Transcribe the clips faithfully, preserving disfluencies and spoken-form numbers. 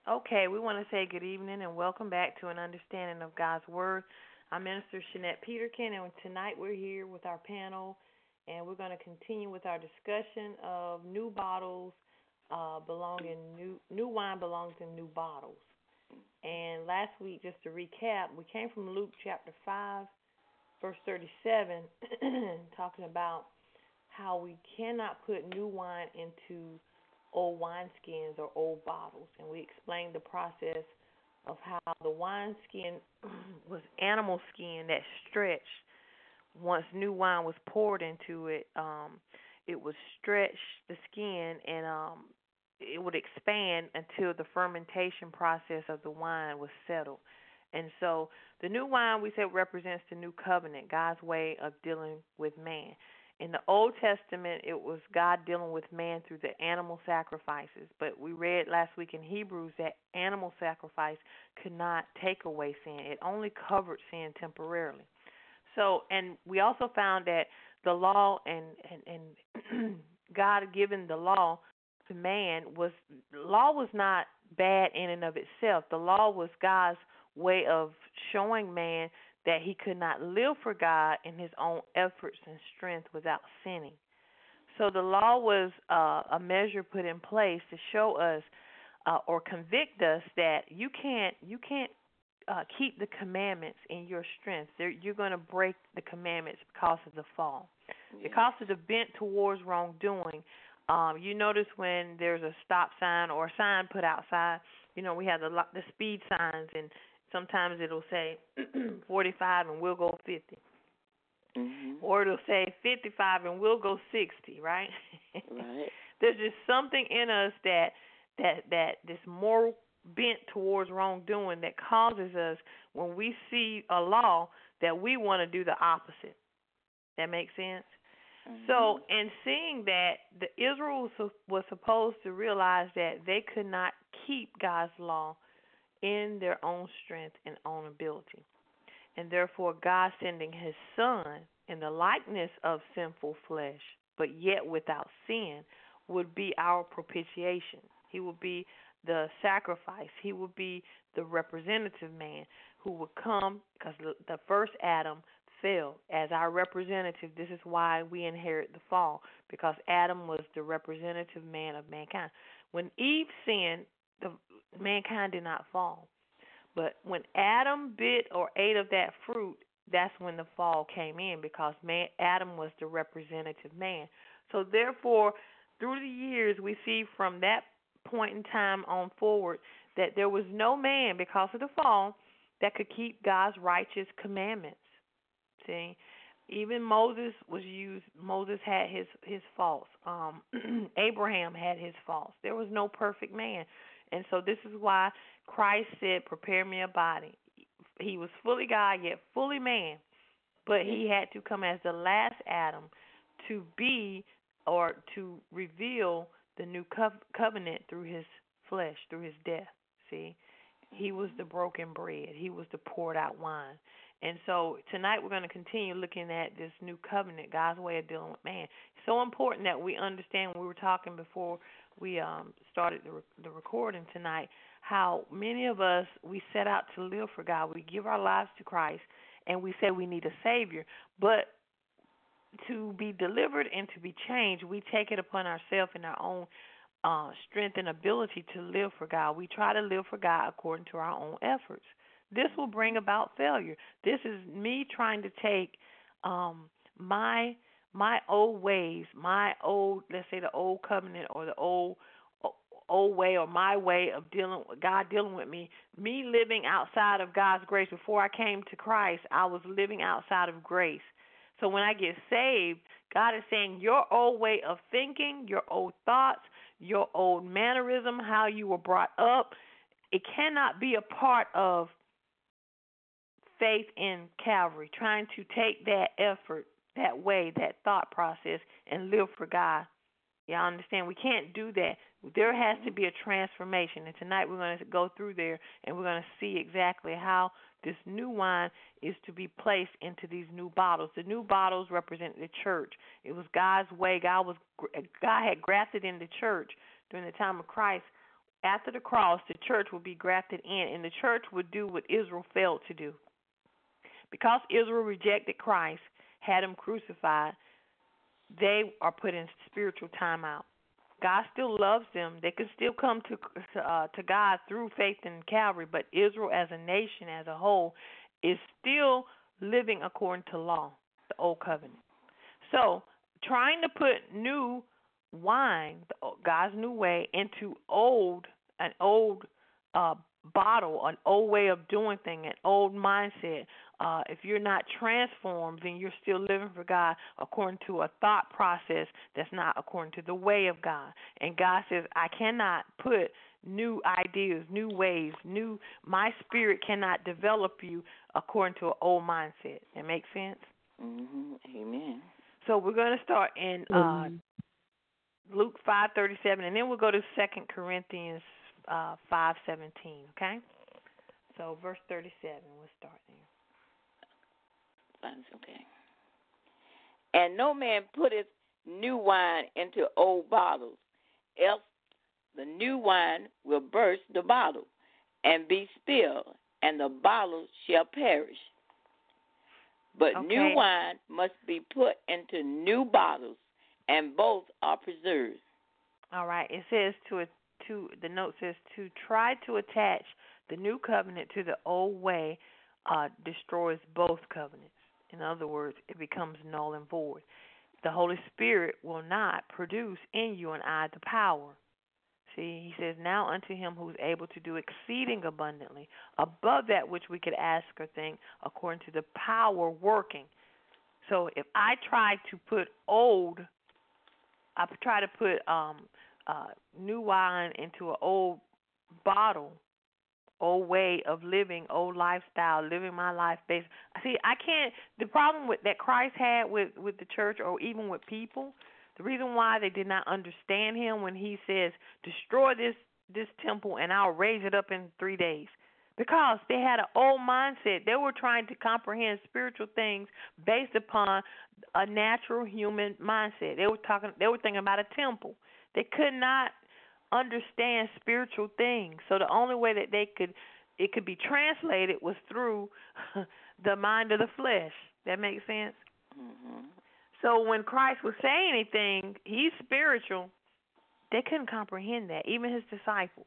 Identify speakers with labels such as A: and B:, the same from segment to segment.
A: Okay, we want to say good evening and welcome back to an understanding of God's Word. I'm Minister Shanette Peterkin, and tonight we're here with our panel, and we're going to continue with our discussion of new bottles uh, belong in new new wine belongs in new bottles. And last week, just to recap, we came from Luke chapter five, verse thirty-seven, talking about how we cannot put new wine into old wineskins or old bottles. And we explained the process of how the wineskin was animal skin that stretched. Once new wine was poured into it, um, it would stretch the skin and um, it would expand until the fermentation process of the wine was settled. And so the new wine, we said, represents the new covenant, God's way of dealing with man. In the Old Testament, it was God dealing with man through the animal sacrifices. But we read last week in Hebrews that animal sacrifice could not take away sin. It only covered sin temporarily. So, and we also found that the law and, and, and God given the law to man was, law was not bad in and of itself. The law was God's way of showing man that he could not live for God in his own efforts and strength without sinning. So the law was uh, a measure put in place to show us uh, or convict us that you can't you can't uh, keep the commandments in your strength. They're, you're going to break the commandments because of the fall, yeah. Because of the bent towards wrongdoing. Um, you notice when there's a stop sign or a sign put outside, you know, we have the the speed signs, and sometimes it'll say forty-five and we'll go fifty.
B: Mm-hmm.
A: Or it'll say fifty-five and we'll go sixty, right?
B: Right.
A: There's just something in us that that that this moral bent towards wrongdoing that causes us, when we see a law, that we want to do the opposite. That makes sense? Mm-hmm. So, in seeing that, the Israel was supposed to realize that they could not keep God's law in their own strength and own ability. And therefore, God sending his son in the likeness of sinful flesh, but yet without sin, would be our propitiation. He would be the sacrifice. He would be the representative man who would come, because the first Adam fell as our representative. This is why we inherit the fall, because Adam was the representative man of mankind. When Eve sinned, the mankind did not fall. But when Adam bit or ate of that fruit, that's when the fall came in, because man, Adam was the representative man. So therefore, through the years, we see from that point in time on forward that there was no man, because of the fall, that could keep God's righteous commandments. See? Even Moses was used. Moses had his, his faults. Um, Abraham had his faults. There was no perfect man. And so this is why Christ said, prepare me a body. He was fully God, yet fully man. But he had to come as the last Adam to be or to reveal the new co- covenant through his flesh, through his death. See? He was the broken bread. He was the poured out wine. And so tonight we're going to continue looking at this new covenant, God's way of dealing with man. It's so important that we understand, we were talking before we um, started the, re- the recording tonight, how many of us, we set out to live for God. We give our lives to Christ, and we say we need a Savior. But to be delivered and to be changed, we take it upon ourselves in our own uh, strength and ability to live for God. We try to live for God according to our own efforts. This will bring about failure. This is me trying to take um, my my old ways, my old, let's say the old covenant or the old old way or my way of dealing with God dealing with me, me living outside of God's grace. Before I came to Christ, I was living outside of grace. So when I get saved, God is saying your old way of thinking, your old thoughts, your old mannerism, how you were brought up, it cannot be a part of faith in Calvary, trying to take that effort, that way, that thought process, and live for God. Y'all understand? We can't do that. There has to be a transformation. And tonight we're going to go through there, and we're going to see exactly how this new wine is to be placed into these new bottles. The new bottles represent the church. It was God's way. God was God had grafted in the church during the time of Christ after the cross, the church would be grafted in, and the church would do what Israel failed to do. Because Israel rejected Christ, had him crucified, they are put in spiritual timeout. God still loves them. They can still come to uh, to God through faith in Calvary, but Israel as a nation, as a whole, is still living according to law, the old covenant. So trying to put new wine, God's new way, into old, an old uh, bottle, an old way of doing things, an old mindset. Uh, if you're not transformed, then you're still living for God according to a thought process that's not according to the way of God. And God says, I cannot put new ideas, new ways, new, my spirit cannot develop you according to an old mindset. That makes sense?
B: Mm-hmm. Amen.
A: So we're going to start in uh, Luke five thirty-seven, and then we'll go to Second Corinthians uh, five seventeen, okay? So verse thirty-seven, we'll start there.
B: That's okay. And no man putteth new wine into old bottles, else the new wine will burst the bottle, and be spilled, and the bottle shall perish. But
A: okay.
B: new wine must be put into new bottles, and both are preserved.
A: All right. It says to to the note says to try to attach the new covenant to the old way uh, destroys both covenants. In other words, it becomes null and void. The Holy Spirit will not produce in you and I the power. See, he says, now unto him who is able to do exceeding abundantly, above that which we could ask or think, according to the power working. So if I try to put old, I try to put um, uh, new wine into an old bottle, old way of living, old lifestyle, living my life based. See, I can't. The problem with that Christ had with, with the church, or even with people, the reason why they did not understand him when he says, destroy this, this temple and I'll raise it up in three days. Because they had an old mindset. They were trying to comprehend spiritual things based upon a natural human mindset. They were talking. They were thinking about a temple. They could not understand spiritual things. So the only way that they could, it could be translated was through the mind of the flesh. That makes sense?
B: Mm-hmm.
A: So when Christ would say anything, he's spiritual, they couldn't comprehend that, even his disciples.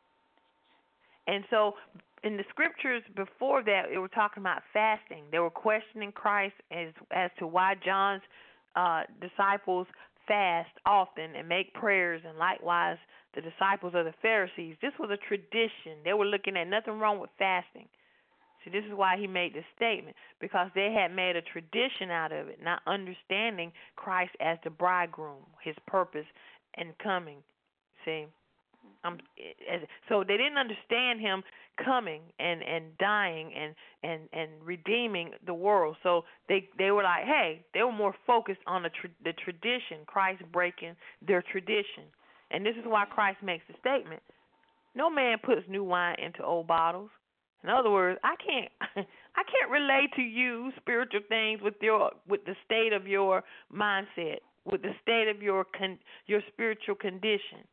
A: And so in the scriptures before that, they were talking about fasting. They were questioning Christ as as to why John's uh, disciples fast often and make prayers, and likewise the disciples of the Pharisees. This was a tradition. They were looking at nothing wrong with fasting. See, this is why he made this statement, because they had made a tradition out of it, not understanding Christ as the bridegroom, his purpose and coming. See, um, so they didn't understand him coming and, and dying and, and, and redeeming the world. So they they were like, hey, they were more focused on the tra- the tradition, Christ breaking their tradition. And this is why Christ makes the statement: no man puts new wine into old bottles. In other words, I can't I can't relate to you spiritual things with your with the state of your mindset, with the state of your con, your spiritual condition.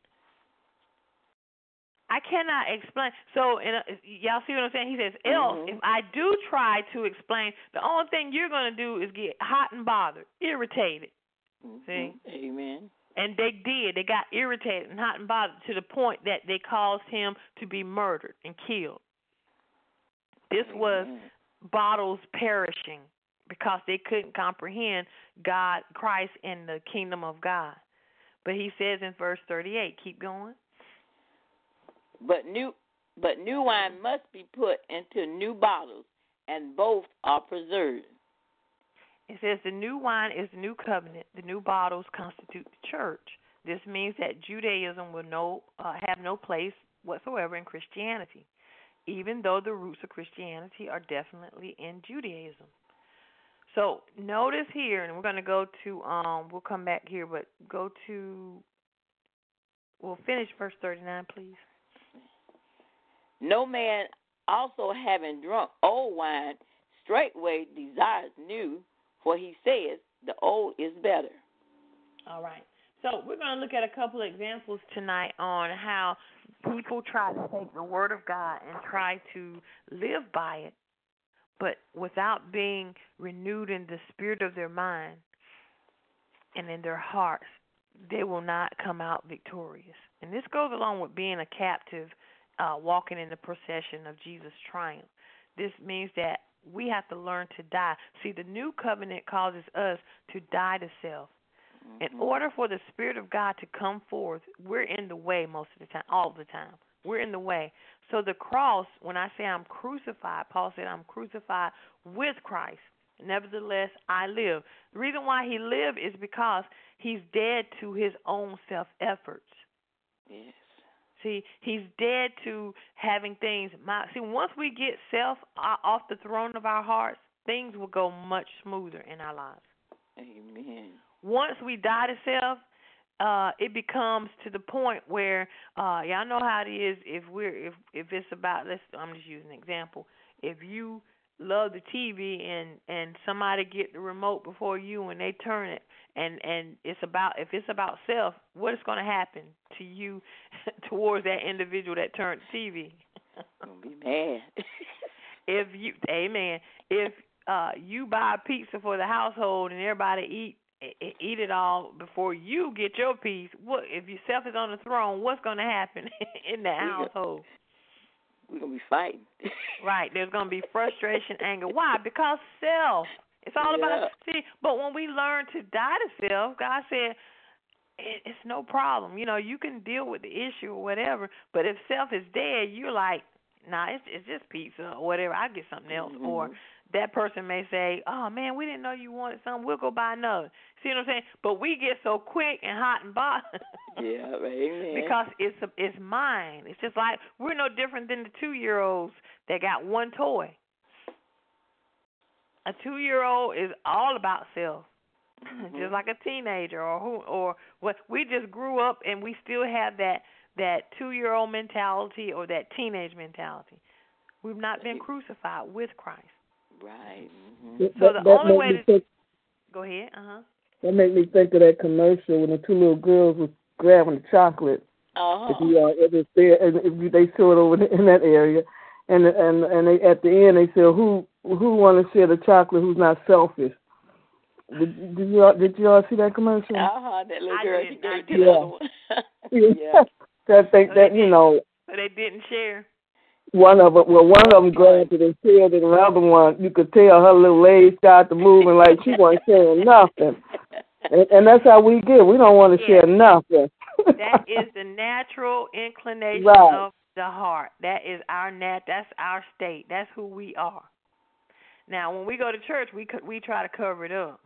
A: I cannot explain. So, in a, y'all see what I'm saying? He says, else,
B: Mm-hmm.
A: if I do try to explain, the only thing you're going to do is get hot and bothered, irritated.
B: Mm-hmm.
A: See?
B: Amen.
A: And they did. They got irritated and hot and bothered to the point that they caused him to be murdered and killed. This was bottles perishing because they couldn't comprehend God, Christ, and the kingdom of God. But he says in verse thirty-eight, keep going.
B: But new, but new wine must be put into new bottles, and both are preserved.
A: It says the new wine is the new covenant. The new bottles constitute the church. This means that Judaism will no uh, have no place whatsoever in Christianity, even though the roots of Christianity are definitely in Judaism. So notice here, and we're going to go to, um, we'll come back here, but go to, we'll finish verse thirty-nine, please.
B: No man also having drunk old wine straightway desires new, for he says the old is better.
A: All right. So we're going to look at a couple of examples tonight on how people try to take the Word of God and try to live by it, but without being renewed in the spirit of their mind and in their hearts, they will not come out victorious. And this goes along with being a captive, uh, walking in the procession of Jesus' triumph. This means that we have to learn to die. See, the new covenant causes us to die to self. In order for the Spirit of God to come forth, we're in the way most of the time, all the time. We're in the way. So the cross, when I say I'm crucified, Paul said I'm crucified with Christ. Nevertheless, I live. The reason why he lived is because he's dead to his own self-efforts.
B: Yes.
A: See, he's dead to having things. My, see, once we get self off the throne of our hearts, things will go much smoother in our lives.
B: Amen.
A: Once we die to self, uh, it becomes to the point where uh, y'all know how it is. If we're if if it's about, let's I'm just using an example. If you love the T V and and somebody get the remote before you and they turn it and and it's about if it's about self, what is going to happen to you towards that individual that turned the T V?
B: Gonna be mad.
A: If you, amen. If uh, you buy pizza for the household and everybody eat. Eat it all before you get your piece. What if yourself is on the throne? What's going to happen in that household?
B: We're going to be fighting.
A: Right. There's going to be frustration, anger. Why? Because self. It's all yeah. about, see, but when we learn to die to self, God said, it, it's no problem. You know, you can deal with the issue or whatever, but if self is dead, you're like, nah, it's, it's just pizza or whatever. I'll get something else. Mm-hmm. Or that person may say, oh, man, we didn't know you wanted something. We'll go buy another. See what I'm saying? But we get so quick and hot and bothered.
B: Yeah, right.
A: Because it's a, it's mine. It's just like we're no different than the two-year-olds that got one toy. A two-year-old is all about self, mm-hmm. just like a teenager or who or what. We just grew up and we still have that that two-year-old mentality or that teenage mentality. We've not been crucified with Christ.
B: Right. Mm-hmm.
A: So the
C: that,
A: only
C: that
A: way to
C: think,
A: go ahead. Uh huh.
C: That made me think of that commercial when the two little girls was grabbing the chocolate.
B: Uh-huh.
C: If you uh, if it's there, and if you, they show it over in that area, and and and they, at the end they say who who want to share the chocolate, who's not selfish. Did, did you all, did you all see that commercial?
B: Uh huh. That little girl, she gave to
C: yeah.
B: the other one.
C: yeah. That think
A: so
C: that you know.
A: So they didn't share.
C: One of them, well, one of them grabbed it and shared it, and the other one, you could tell her little legs started moving like she wasn't sharing nothing. And, and that's how we get. We don't want to
A: yeah.
C: share nothing.
A: That is the natural inclination
C: right.
A: of the heart. That is our nat. That's our state. That's who we are. Now, when we go to church, we we try to cover it up.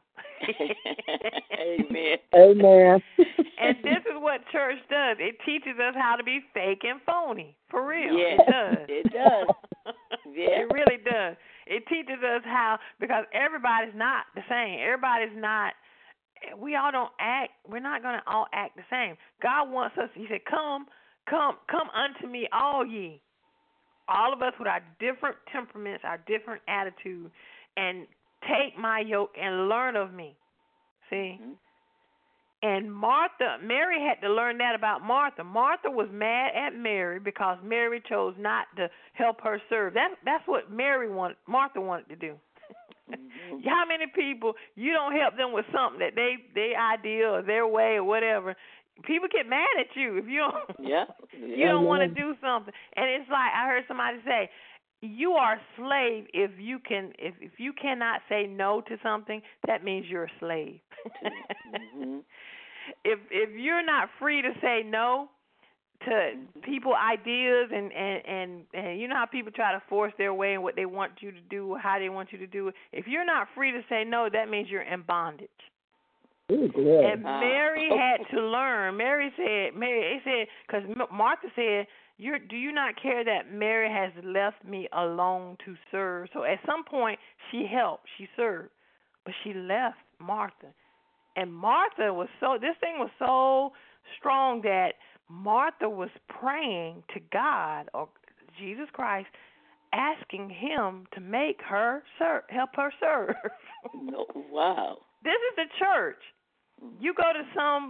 B: Amen.
C: Amen.
A: And this is what church does. It teaches us how to be fake and phony. For real.
B: Yeah,
A: it does.
B: It does. Yeah.
A: It really does. It teaches us how, because everybody's not the same. Everybody's not, we all don't act, we're not going to all act the same. God wants us, he said, come, come, come unto me, all ye. All of us with our different temperaments, our different attitude, and take my yoke and learn of me. See? Mm-hmm. And Martha, Mary had to learn that about Martha. Martha was mad at Mary because Mary chose not to help her serve. That, that's what Mary wanted, Martha wanted to do. Mm-hmm. How many people, you don't help them with something that they, their idea or their way or whatever, people get mad at you if you don't,
B: yeah. Yeah.
A: you don't want to do something. And it's like, I heard somebody say, you are a slave if you can if, if you cannot say no to something, that means you're a slave. Mm-hmm. If if you're not free to say no to mm-hmm. people ideas and, and, and, and you know how people try to force their way and what they want you to do, how they want you to do it. If you're not free to say no, that means you're in bondage.
C: Yeah.
A: And Mary had to learn. Mary said, Mary, they said, because Martha said, You're, do you not care that Mary has left me alone to serve? So at some point, she helped, she served, but she left Martha. And Martha was so, this thing was so strong that Martha was praying to God or Jesus Christ, asking him to make her serve, help her serve.
B: No, wow.
A: This is the church. You go to some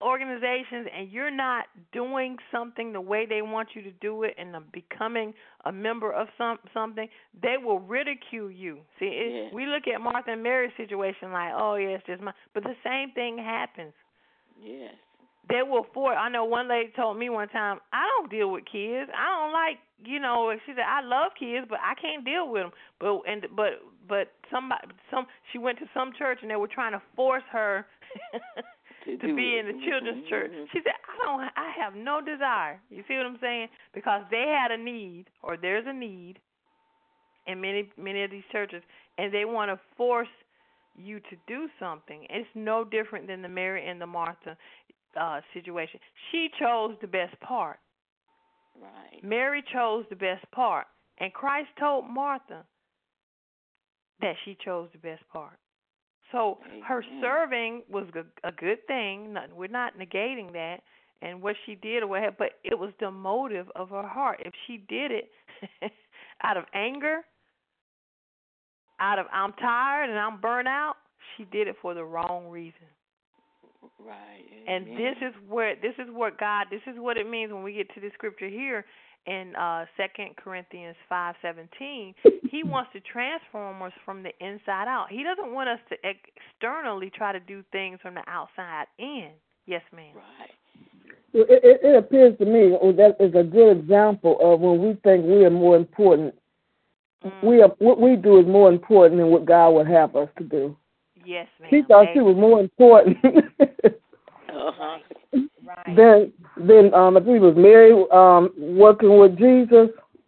A: organizations and you're not doing something the way they want you to do it and becoming a member of some something, they will ridicule you. See, it,
B: yes.
A: we look at Martha and Mary's situation like, oh, yeah, it's just my, but the same thing happens.
B: Yes.
A: They will force. I know one lady told me one time, I don't deal with kids. I don't like, you know. She said I love kids, but I can't deal with them. But and but but somebody some she went to some church and they were trying to force her
B: to,
A: to be
B: it.
A: in the children's
B: Mm-hmm.
A: church. She said I don't. I have no desire. You see what I'm saying? Because they had a need, or there's a need in many many of these churches, and they want to force you to do something. It's no different than the Mary and the Martha Uh, situation. She chose the best part.
B: Right.
A: Mary chose the best part. And Christ told Martha that she chose the best part. So
B: Amen.
A: her serving was a, a good thing. We're not negating that. And what she did or whatever, but it was the motive of her heart. If she did it out of anger, out of I'm tired and I'm burnt out, she did it for the wrong reason.
B: Right.
A: And
B: Amen.
A: this is where this is what God this is what it means when we get to the scripture here in uh Second Corinthians five seventeen. He wants to transform us from the inside out. He doesn't want us to externally try to do things from the outside in. Yes, ma'am.
B: Right.
C: It, it, it appears to me that is a good example of when we think we are more important. Mm. We are what we do is more important than what God would have us to do.
A: Yes, ma'am.
C: She thought she was more important.
B: uh-huh.
A: Right.
C: Then, then um, I think it was Mary um, working with Jesus.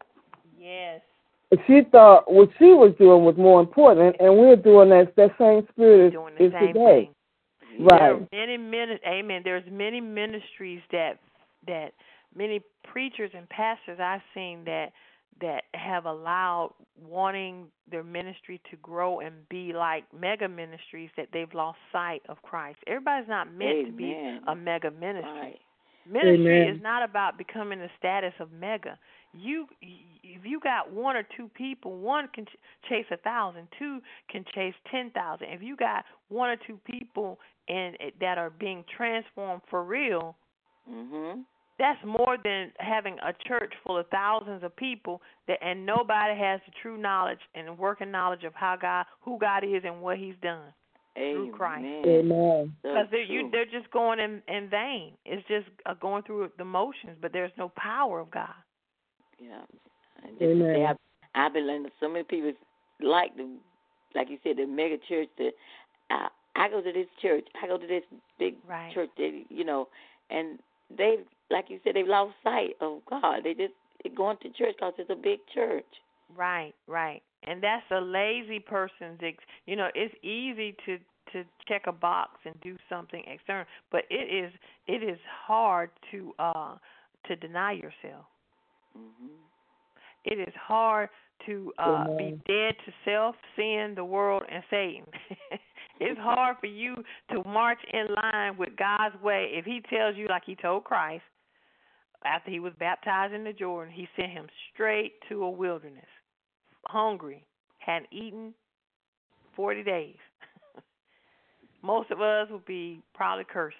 A: Yes.
C: She thought what she was doing was more important, and we're doing that that same spirit
A: doing the
C: is
A: same
C: today.
A: Thing.
C: Right.
A: There are many min- Amen. There's many ministries that that many preachers and pastors I've seen that that have allowed wanting their ministry to grow and be like mega ministries that they've lost sight of Christ. Everybody's not meant
B: Amen.
A: to be a mega ministry.
B: Right.
A: Ministry
C: Amen.
A: is not about becoming the status of mega. You, if you got one or two people, one can ch- chase a thousand, two can chase ten thousand. If you got one or two people and that are being transformed for real,
B: mm-hmm.
A: that's more than having a church full of thousands of people that and nobody has the true knowledge and working knowledge of how God, who God is, and what He's done.
B: Amen.
A: Through Christ.
C: Amen.
A: Because they're, you, they're just going in, in vain. It's just uh, going through the motions, but there's no power of God.
B: Yeah. And
C: Amen.
B: Say, I've, I've been learning so many people like the, like you said, the mega church. That I, I go to this church. I go to this big
A: right.
B: church. That you know, and they, like you said, they've lost sight of God. They just they're going to church because it's a big church.
A: Right, right. And that's a lazy person's, ex- you know, it's easy to, to check a box and do something external, but it is it is hard to uh to deny yourself.
B: Mm-hmm.
A: It is hard to uh, be dead to self, sin, the world, and Satan. It's hard for you to march in line with God's way if He tells you, like He told Christ, after He was baptized in the Jordan, He sent Him straight to a wilderness. Hungry, hadn't eaten forty days. Most of us would be probably cursing.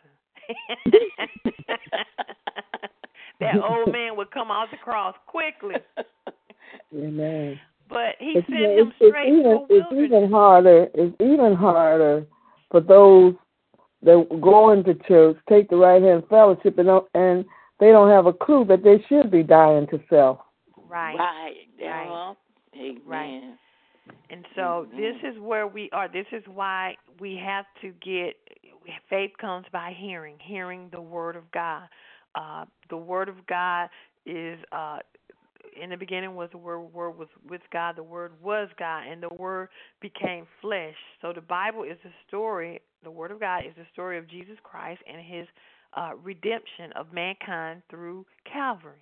A: That old man would come off the cross quickly.
C: Amen.
A: But He
C: but,
A: sent
C: you know,
A: him
C: it's,
A: straight
C: it's even,
A: to a wilderness.
C: It's even harder. It's even harder for those that go into church, take the right hand fellowship, and don't, and they don't have a clue that they should be dying to self.
A: Right.
B: Right.
A: Right.
B: Uh-huh. Amen.
A: Right. And so
B: Amen.
A: this is where we are. This is why we have to get, faith comes by hearing, hearing the Word of God. Uh, the Word of God is, uh, in the beginning was the Word, Word was with God, the Word was God, and the Word became flesh. So the Bible is the story, the Word of God is the story of Jesus Christ and His uh, redemption of mankind through Calvary.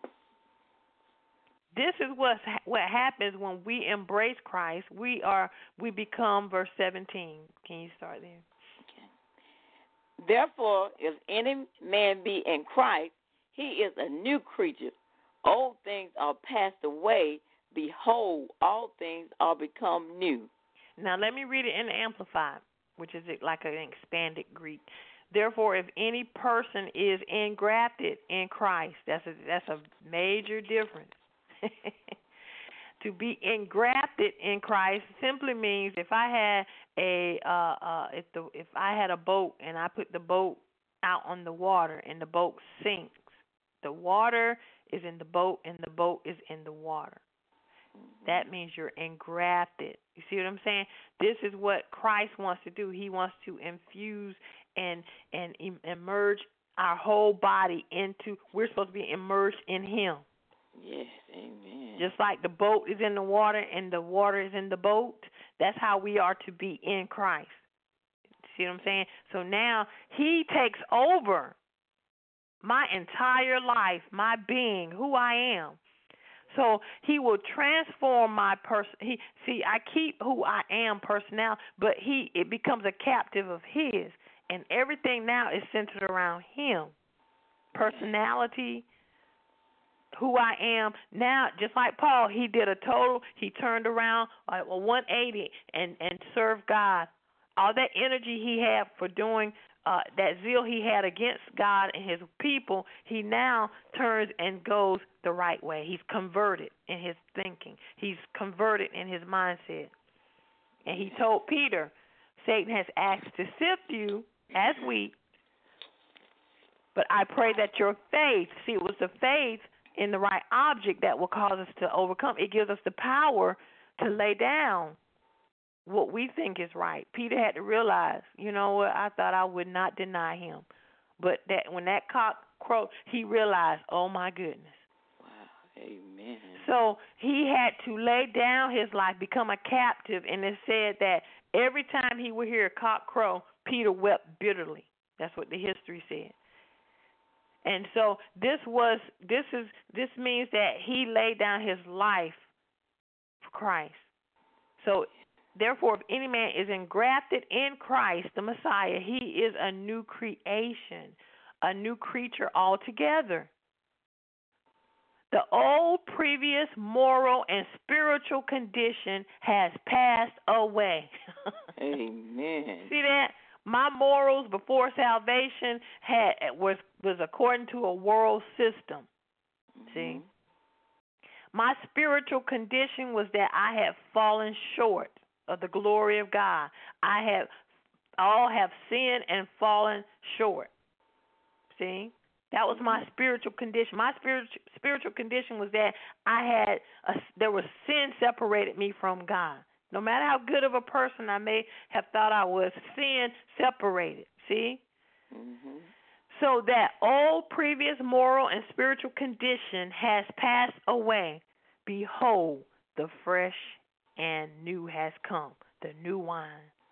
A: This is what what happens when we embrace Christ. We are we become verse seventeen. Can you start there?
B: Okay. Therefore, if any man be in Christ, he is a new creature. Old things are passed away. Behold, all things are become new.
A: Now let me read it in the Amplified, which is like an expanded Greek. Therefore, if any person is engrafted in Christ, that's a, that's a major difference. To be engrafted in Christ simply means if I had a uh, uh, if the if I had a boat and I put the boat out on the water and the boat sinks, the water is in the boat and the boat is in the water. That means you're engrafted. You see what I'm saying? This is what Christ wants to do. He wants to infuse and and emerge our whole body into. We're supposed to be immersed in Him.
B: Yes, amen.
A: Just like the boat is in the water and the water is in the boat, that's how we are to be in Christ. See what I'm saying? So now He takes over my entire life, my being, who I am. So He will transform my person. He see, I keep who I am personnel, but He it becomes a captive of His, and everything now is centered around Him. Personality, who I am now, just like Paul, he did a total. He turned around like a one eighty and and served God. All that energy he had for doing uh, that zeal he had against God and His people, he now turns and goes the right way. He's converted in his thinking. He's converted in his mindset. And he told Peter, Satan has asked to sift you as wheat, but I pray that your faith, see, it was the faith in the right object that will cause us to overcome. It gives us the power to lay down what we think is right. Peter had to realize, you know what, I thought I would not deny Him. But that when that cock crowed, he realized, oh, my goodness.
B: Wow, amen.
A: So he had to lay down his life, become a captive, and it said that every time he would hear a cock crow, Peter wept bitterly. That's what the history said. And so this was this is this means that he laid down his life for Christ. So therefore, if any man is engrafted in Christ, the Messiah, he is a new creation, a new creature altogether. The old previous moral and spiritual condition has passed away.
B: Amen.
A: See that? My morals before salvation had was was according to a world system. Mm-hmm. See? My spiritual condition was that I had fallen short of the glory of God. I have all have sinned and fallen short. See? That was my spiritual condition. My spiritual spiritual condition was that I had a, there was sin separated me from God. No matter how good of a person I may have thought I was, sin separated. See?
B: Mm-hmm.
A: So that old previous moral and spiritual condition has passed away. Behold, the fresh and new has come, the new wine.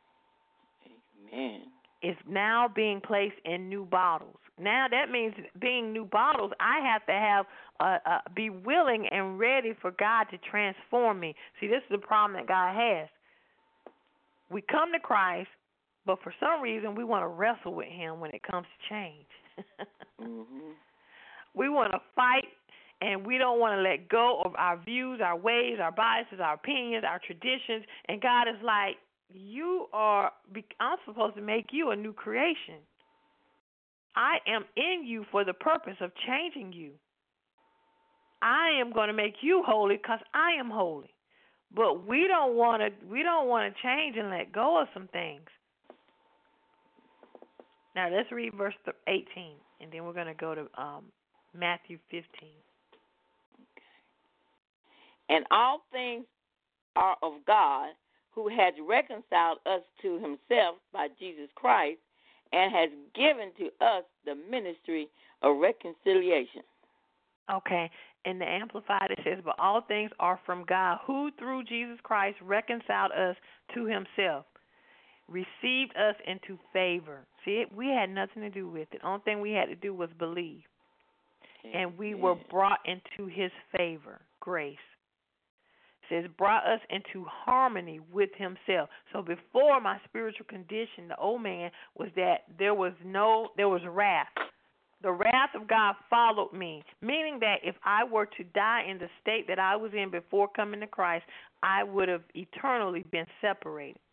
B: Amen.
A: Is now being placed in new bottles. Now that means being new bottles, I have to have uh, uh, be willing and ready for God to transform me. See, this is the problem that God has. We come to Christ, but for some reason we want to wrestle with Him when it comes to change.
B: Mm-hmm.
A: We want to fight, and we don't want to let go of our views, our ways, our biases, our opinions, our traditions. And God is like, you are, I'm supposed to make you a new creation. I am in you for the purpose of changing you. I am going to make you holy because I am holy. But we don't want to. We don't want to change and let go of some things. Now let's read verse eighteen, and then we're going to go to um, Matthew fifteen.
B: Okay. And all things are of God, who has reconciled us to Himself by Jesus Christ, and has given to us the ministry of reconciliation.
A: Okay, in the Amplified it says, but all things are from God, who through Jesus Christ reconciled us to Himself, received us into favor. See, we had nothing to do with it. The only thing we had to do was believe.
B: Amen.
A: And we were brought into His favor, grace. It says, brought us into harmony with Himself. So before my spiritual condition, the old man, was that there was no, there was wrath. The wrath of God followed me, meaning that if I were to die in the state that I was in before coming to Christ, I would have eternally been separated.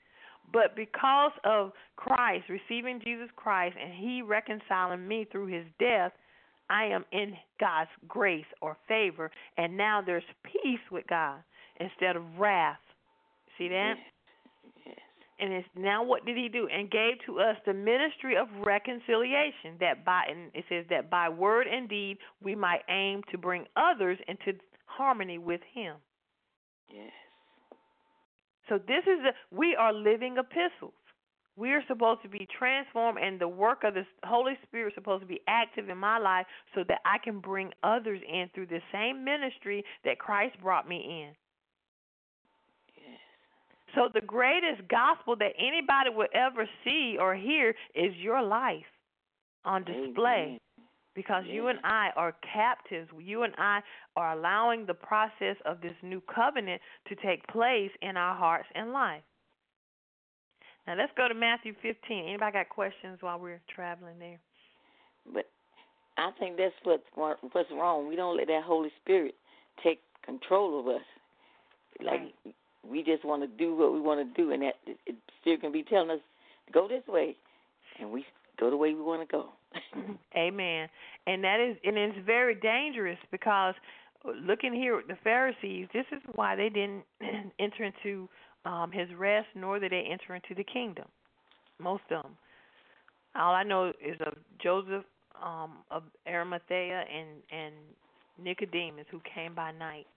A: But because of Christ, receiving Jesus Christ, and he reconciling me through his death, I am in God's grace or favor, and now there's peace with God instead of wrath. See that?
B: Yes. Yes.
A: And it's, now what did he do? And gave to us the ministry of reconciliation, that by, and it says that by word and deed we might aim to bring others into harmony with him.
B: Yes.
A: So this is a, we are living epistles. We are supposed to be transformed, and the work of the Holy Spirit is supposed to be active in my life so that I can bring others in through the same ministry that Christ brought me in.
B: Yes.
A: So the greatest gospel that anybody will ever see or hear is your life on display.
B: Amen.
A: Because
B: yes.
A: you and I are captives. You and I are allowing the process of this new covenant to take place in our hearts and life. Now let's go to Matthew fifteen. Anybody got questions while we're traveling there?
B: But I think that's what's what's wrong. We don't let that Holy Spirit take control of us. Like
A: right.
B: we just want to do what we want to do, and that it, it still can be telling us to go this way, and we go the way we want to go.
A: Amen. And that is, and it's very dangerous because looking here at the Pharisees, this is why they didn't enter into um, his rest, nor did they enter into the kingdom. Most of them. All I know is of Joseph um, of Arimathea and and Nicodemus, who came by night.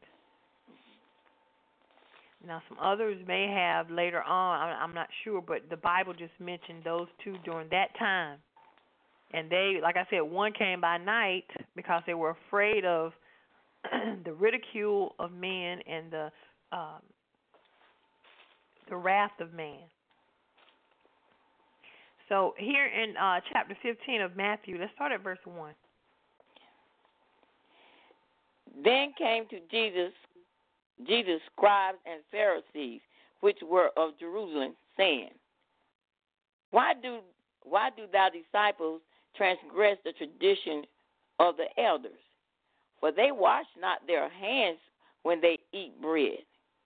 A: Now, some others may have later on. I'm not sure, but the Bible just mentioned those two during that time. And they, like I said, one came by night because they were afraid of the ridicule of men and the um, the wrath of man. So here in uh, chapter fifteen of Matthew, let's start at verse one.
B: Then came to Jesus, Jesus' scribes and Pharisees, which were of Jerusalem, saying, Why do why do thy disciples transgress the tradition of the elders? For they wash not their hands when they eat bread.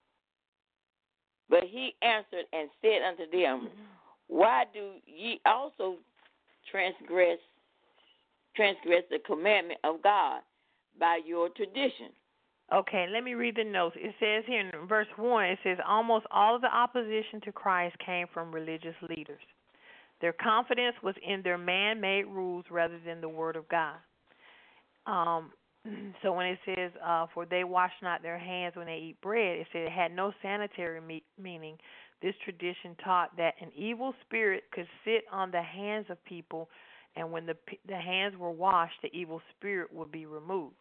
B: But he answered and said unto them, Why do ye also transgress transgress the commandment of God by your tradition?
A: Okay, let me read the notes. It says here in verse one, it says, almost all of the opposition to Christ came from religious leaders. Their confidence was in their man-made rules rather than the Word of God. Um, so when it says, uh, for they wash not their hands when they eat bread, it said it had no sanitary me- meaning. This tradition taught that an evil spirit could sit on the hands of people, and when the the hands were washed, the evil spirit would be removed.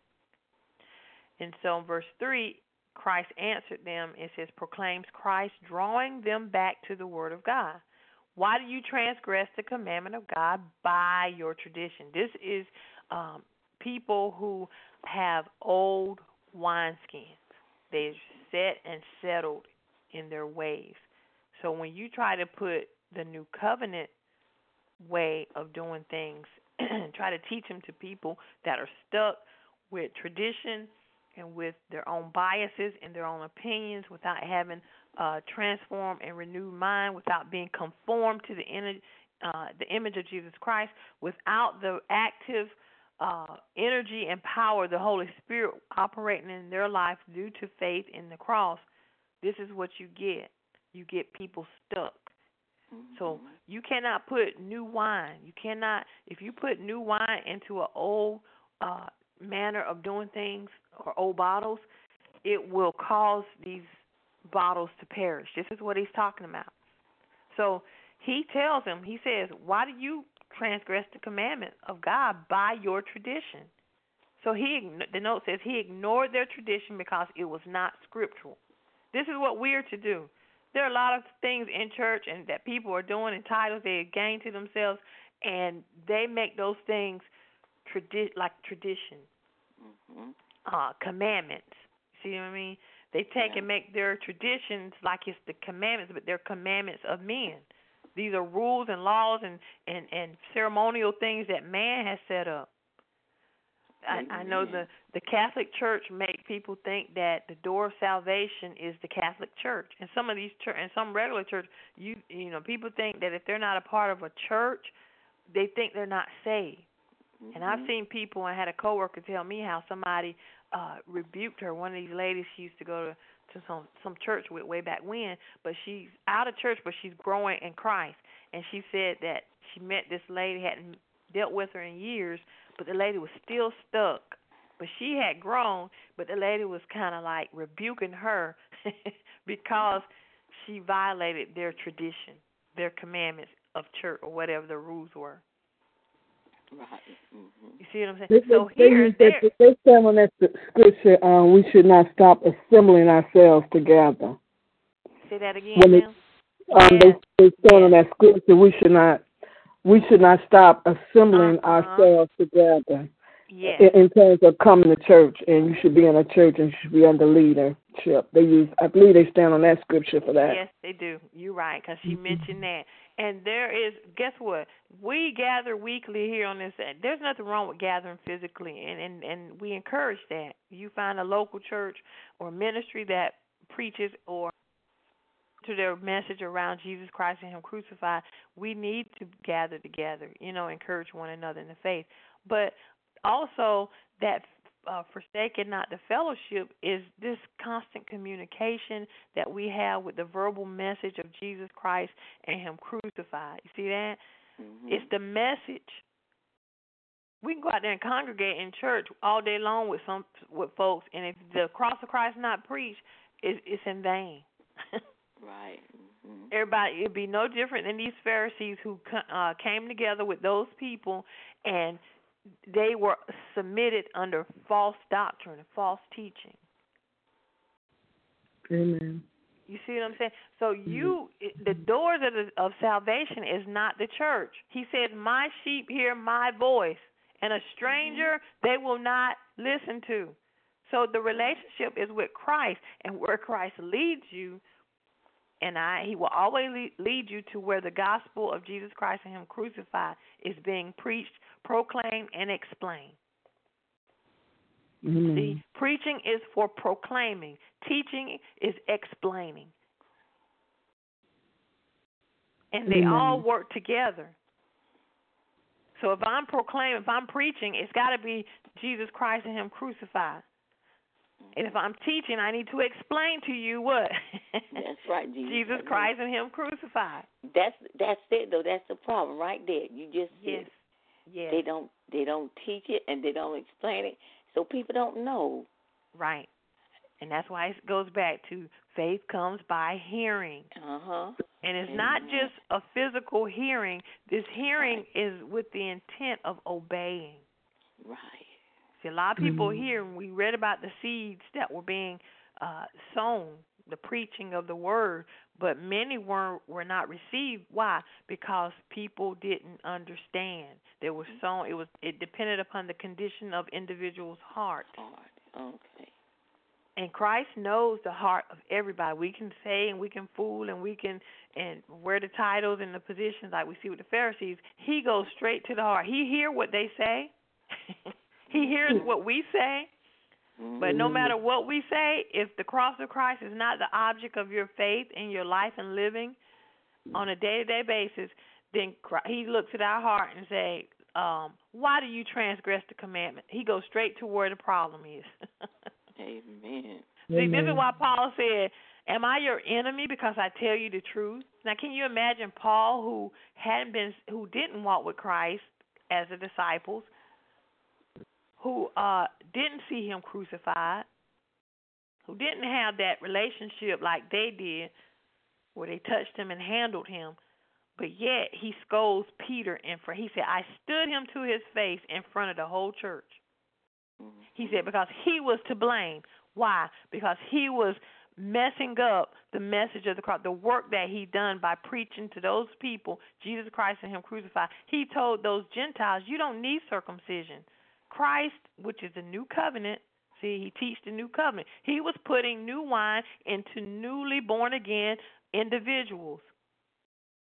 A: And so in verse three, Christ answered them. It says, proclaims Christ, drawing them back to the Word of God. Why do you transgress the commandment of God by your tradition? This is um, people who have old wineskins. They're set and settled in their ways. So when you try to put the new covenant way of doing things, try to teach them to people that are stuck with tradition and with their own biases and their own opinions without having a transformed and renewed mind, without being conformed to the, in, uh, the image of Jesus Christ, without the active uh, energy and power of the Holy Spirit operating in their life due to faith in the cross, this is what you get. You get people stuck. Mm-hmm. So you cannot put new wine. You cannot, if you put new wine into an old uh, manner of doing things or old bottles, it will cause these bottles to perish. This is what he's talking about. So he tells them, he says, why do you transgress the commandment of God by your tradition? So he, the note says he ignored their tradition because it was not scriptural. This is what we are to do. There are a lot of things in church and that people are doing and titles they gain to themselves, and they make those things tradi- like tradition, mm-hmm. uh, commandments. See what I mean? They take yeah. and make their traditions like it's the commandments, but they're commandments of men. These are rules and laws and, and, and ceremonial things that man has set up. I, I know the, the Catholic Church make people think that the door of salvation is the Catholic Church, and some of these church and some regular church, you you know, people think that if they're not a part of a church, they think they're not saved. Mm-hmm. And I've seen people. I had a coworker tell me how somebody uh, rebuked her. One of these ladies she used to go to to some some church with way back when, but she's out of church, but she's growing in Christ. And she said that she met this lady, hadn't dealt with her in years, but the lady was still stuck. But she had grown, but the lady was kind of like rebuking her because she violated their tradition, their commandments of church or whatever the rules were.
B: Right. Mm-hmm.
A: You see what I'm saying?
C: They,
A: so
C: they,
A: here,
C: they, they, they stand on that scripture. Um, we should not stop assembling ourselves together.
A: Say that again.
C: When it, um,
A: yes.
C: they, they stand
A: yes.
C: on that scripture. We should not. We should not stop assembling
A: uh-huh.
C: ourselves together.
A: Yes.
C: In, in terms of coming to church, and you should be in a church and you should be under leadership. They use, I believe, they stand on that scripture for that.
A: Yes, they do. You're right, because she mm-hmm. mentioned that. And there is, guess what? We gather weekly here on this. There's nothing wrong with gathering physically, and, and, and we encourage that. You find a local church or ministry that preaches or to their message around Jesus Christ and Him crucified. We need to gather together, you know, encourage one another in the faith. But also, that uh, forsaken not the fellowship is this constant communication that we have with the verbal message of Jesus Christ and Him crucified. You see that? Mm-hmm. It's the message. We can go out there and congregate in church all day long with some with folks, and if the cross of Christ not preached, it's, it's in vain.
B: Right. Mm-hmm.
A: Everybody, it'd be no different than these Pharisees who uh, came together with those people, and they were submitted under false doctrine and false teaching.
C: Amen.
A: You see what I'm saying? So you, the doors of, the, of salvation is not the church. He says, "My sheep hear my voice, and a stranger mm-hmm. they will not listen to." So the relationship is with Christ, and where Christ leads you, and I, He will always lead you to where the gospel of Jesus Christ and Him crucified is being preached, proclaimed, and explained. Mm-hmm. See, preaching is for proclaiming. Teaching is explaining. And they mm-hmm. all work together. So if I'm proclaiming, if I'm preaching, it's got to be Jesus Christ and Him crucified. And if I'm teaching, I need to explain to you what?
B: That's right, Jesus.
A: Jesus Christ and Him crucified.
B: That's that's it though. That's the problem right there. You just
A: yes,
B: said
A: yes.
B: They don't they don't teach it and they don't explain it, so people don't know.
A: Right, and that's why it goes back to faith comes by hearing.
B: Uh huh.
A: And it's
B: mm-hmm.
A: not just a physical hearing. This hearing right. is with the intent of obeying.
B: Right.
A: See, a lot of people mm-hmm. here, we read about the seeds that were being uh, sown, the preaching of the word, but many were were not received. Why? Because people didn't understand. There was sown. It was it depended upon the condition of individuals' heart.
B: Heart. Okay.
A: And Christ knows the heart of everybody. We can say and we can fool and we can and wear the titles and the positions like we see with the Pharisees. He goes straight to the heart. He hears what they say. He hears what we say, but no matter what we say, if the cross of Christ is not the object of your faith in your life and living on a day-to-day basis, then He looks at our heart and say, um, why do you transgress the commandment? He goes straight to where the problem is.
B: Amen.
A: See, Amen. This is why Paul said, am I your enemy because I tell you the truth? Now, can you imagine Paul, who hadn't been, who didn't walk with Christ as the disciples, who uh, didn't see Him crucified, who didn't have that relationship like they did, where they touched Him and handled Him, but yet he scolds Peter in front. He said, I stood him to his face in front of the whole church. He said, because he was to blame. Why? Because he was messing up the message of the cross, the work that he done by preaching to those people, Jesus Christ and Him crucified. He told those Gentiles, you don't need circumcision. Christ, which is the new covenant, see, he teaches the new covenant. He was putting new wine into newly born again individuals.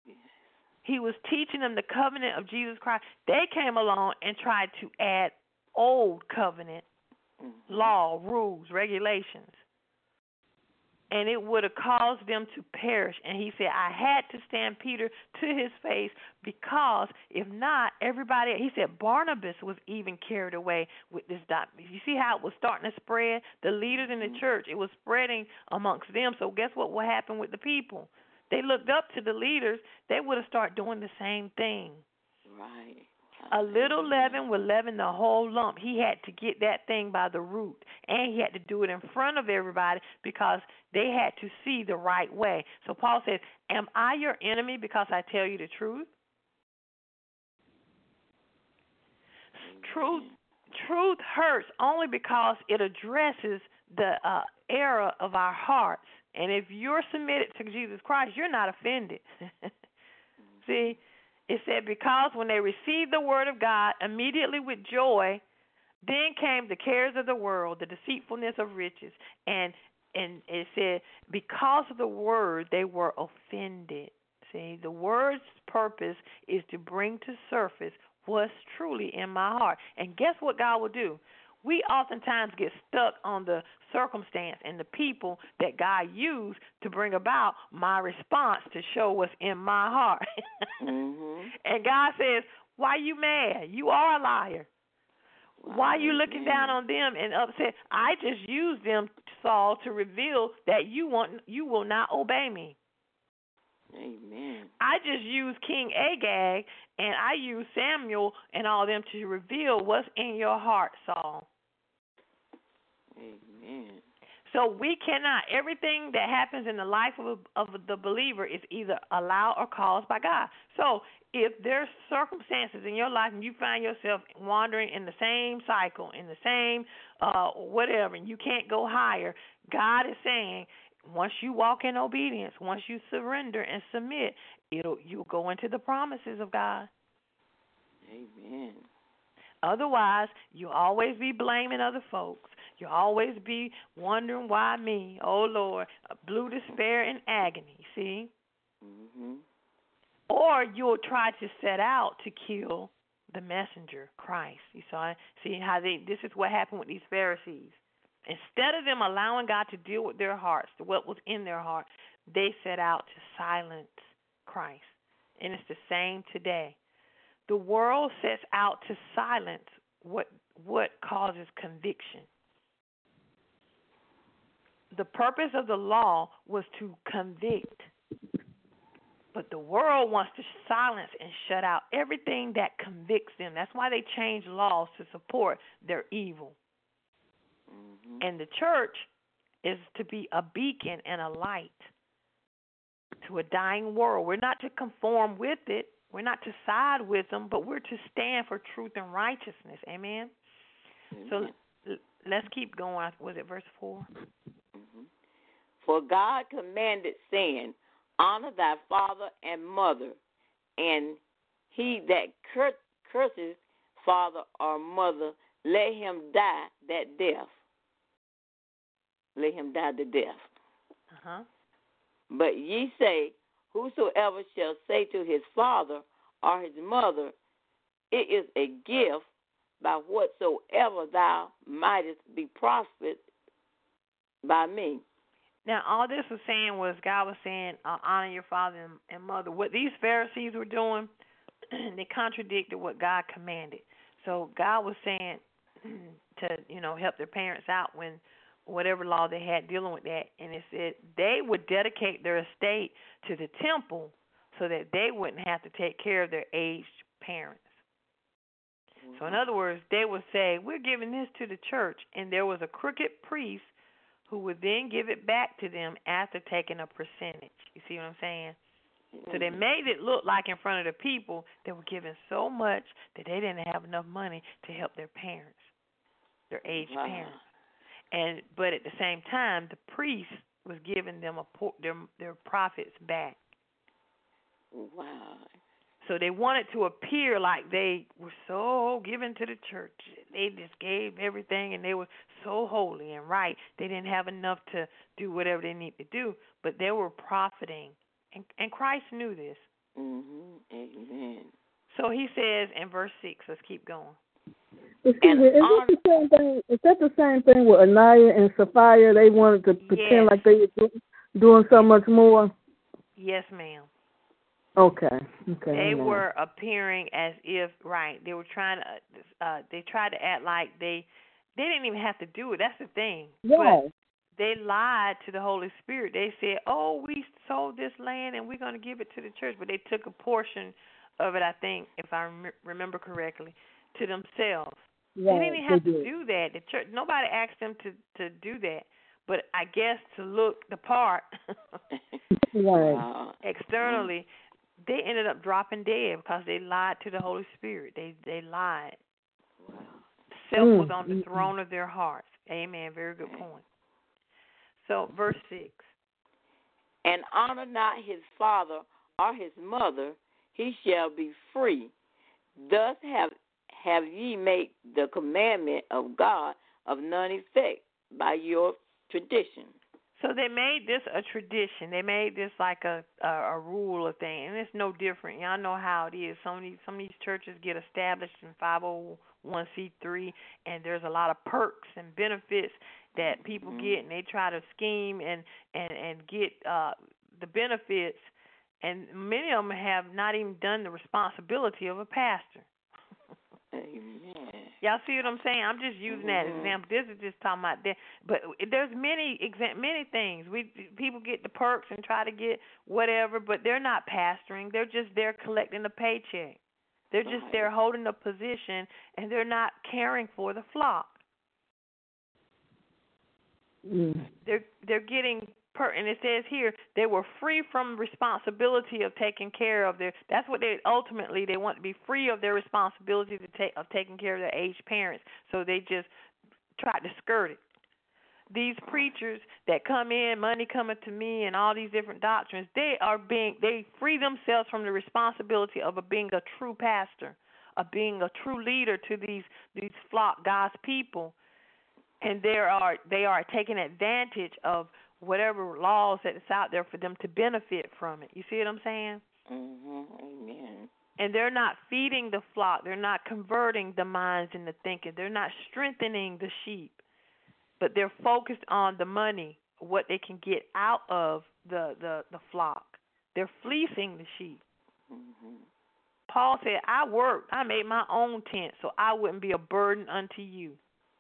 A: He was teaching them the covenant of Jesus Christ. They came along and tried to add old covenant
B: Mhm.
A: law, rules, regulations. And it would have caused them to perish. And he said, I had to stand Peter to his face, because if not, everybody, he said Barnabas was even carried away with this doctrine. You see how it was starting to spread? The leaders in the church, it was spreading amongst them. So guess what will happen with the people? They looked up to the leaders. They would have started doing the same thing.
B: Right.
A: A little leaven will leaven the whole lump. He had to get that thing by the root, and he had to do it in front of everybody, because they had to see the right way. So Paul says, am I your enemy because I tell you the truth? Truth, truth hurts only because it addresses the uh, error of our hearts. And if you're submitted to Jesus Christ, you're not offended. See? It said, because when they received the word of God immediately with joy, then came the cares of the world, the deceitfulness of riches. And and it said, because of the word, they were offended. See, the word's purpose is to bring to surface what's truly in my heart. And guess what God will do? We oftentimes get stuck on the circumstance and the people that God used to bring about my response to show what's in my heart.
B: Mm-hmm.
A: And God says, why you mad? You are a liar.
B: Wow.
A: Why are you looking down on them and upset? I just used them, Saul, to reveal that you want you will not obey me.
B: Amen.
A: I just used King Agag, and I used Samuel and all them to reveal what's in your heart, Saul.
B: Amen.
A: So we cannot, everything that happens in the life of, of the believer is either allowed or caused by God. So if there's circumstances in your life and you find yourself wandering in the same cycle, in the same uh, whatever, and you can't go higher, God is saying, once you walk in obedience, once you surrender and submit, it'll you'll go into the promises of God.
B: Amen.
A: Otherwise, you'll always be blaming other folks. You'll always be wondering why me. Oh, Lord, blue despair and agony, see?
B: Mm-hmm.
A: Or you'll try to set out to kill the messenger, Christ. You saw, see how they, this is what happened with these Pharisees. Instead of them allowing God to deal with their hearts, what was in their heart, they set out to silence Christ. And it's the same today. The world sets out to silence what what causes conviction. The purpose of the law was to convict. But the world wants to silence and shut out everything that convicts them. That's why they change laws to support their evil.
B: Mm-hmm.
A: And the church is to be a beacon and a light to a dying world. We're not to conform with it. We're not to side with them, but we're to stand for truth and righteousness. Amen?
B: Amen.
A: So let's keep going. Was it verse four?
B: Mm-hmm. For God commanded, saying, honor thy father and mother, and he that cur- curses father or mother, let him die that death. Let him die the death.
A: Uh-huh.
B: But ye say, whosoever shall say to his father or his mother, it is a gift by whatsoever thou mightest be prospered by me.
A: Now, all this was saying was God was saying, uh, honor your father and, and mother. What these Pharisees were doing, they contradicted what God commanded. So God was saying to, you know, help their parents out when whatever law they had dealing with that. And it said they would dedicate their estate to the temple so that they wouldn't have to take care of their aged parents. Mm-hmm. So in other words, they would say, we're giving this to the church. And there was a crooked priest who would then give it back to them after taking a percentage. You see what I'm saying? Mm-hmm. So they made it look like in front of the people they were giving so much that they didn't have enough money to help their parents, their aged
B: wow.
A: parents. And but at the same time, the priest was giving them a their their profits back.
B: Wow!
A: So they wanted to appear like they were so given to the church. They just gave everything, and they were so holy and right. They didn't have enough to do whatever they need to do, but they were profiting, and and Christ knew this.
B: Mm-hmm. Amen.
A: So he says in verse six. Let's keep going.
C: Excuse me, is that the same thing? Is that the same thing with Anaya and Sapphira? They wanted to pretend
A: yes.
C: like they were do, doing so much more.
A: Yes, ma'am.
C: Okay. Okay.
A: They
C: amen.
A: were appearing as if right. They were trying to. Uh, they tried to act like they. They didn't even have to do it. That's the thing.
C: Yeah.
A: But they lied to the Holy Spirit. They said, "Oh, we sold this land and we're going to give it to the church," but they took a portion of it. I think, if I rem- remember correctly, to themselves.
C: Right.
A: They didn't even have
C: they
A: to
C: did.
A: do that. The church. Nobody asked them to to do that. But I guess to look the part
C: right.
A: externally, they ended up dropping dead because they lied to the Holy Spirit. They they lied. Self
C: Mm.
A: was on the
C: Mm.
A: throne of their hearts. Amen. Very good point. So, verse six.
B: And honor not his father or his mother, he shall be free. Thus have have ye made the commandment of God of none effect by your tradition.
A: So they made this a tradition. They made this like a a, a rule of thing, and it's no different. Y'all know how it is. Some of these some of these churches get established in five oh one c three, and there's a lot of perks and benefits that people
B: Mm-hmm.
A: get, and they try to scheme and and and get uh, the benefits. And many of them have not even done the responsibility of a pastor.
B: Amen.
A: Y'all see what I'm saying? I'm just using that
B: Mm-hmm.
A: example. This is just talking about that. But there's many exa- many things. We people get the perks and try to get whatever, but they're not pastoring. They're just there collecting a paycheck. They're just
B: Right.
A: there holding a position, and they're not caring for the flock.
C: Mm.
A: They're they're getting per, and it says here they were free from responsibility of taking care of their. That's what they ultimately they want to be free of their responsibility to take of taking care of their aged parents. So they just tried to skirt it. These preachers that come in, money coming to me, and all these different doctrines, they are being they free themselves from the responsibility of a, being a true pastor, of being a true leader to these these flock God's people. And they are they are taking advantage of whatever laws that is out there for them to benefit from it. You see what I'm saying?
B: Mm-hmm. Amen.
A: And they're not feeding the flock. They're not converting the minds and the thinking. They're not strengthening the sheep. But they're focused on the money, what they can get out of the, the, the flock. They're fleecing the sheep.
B: Mm-hmm.
A: Paul said, I worked. I made my own tent so I wouldn't be a burden unto you.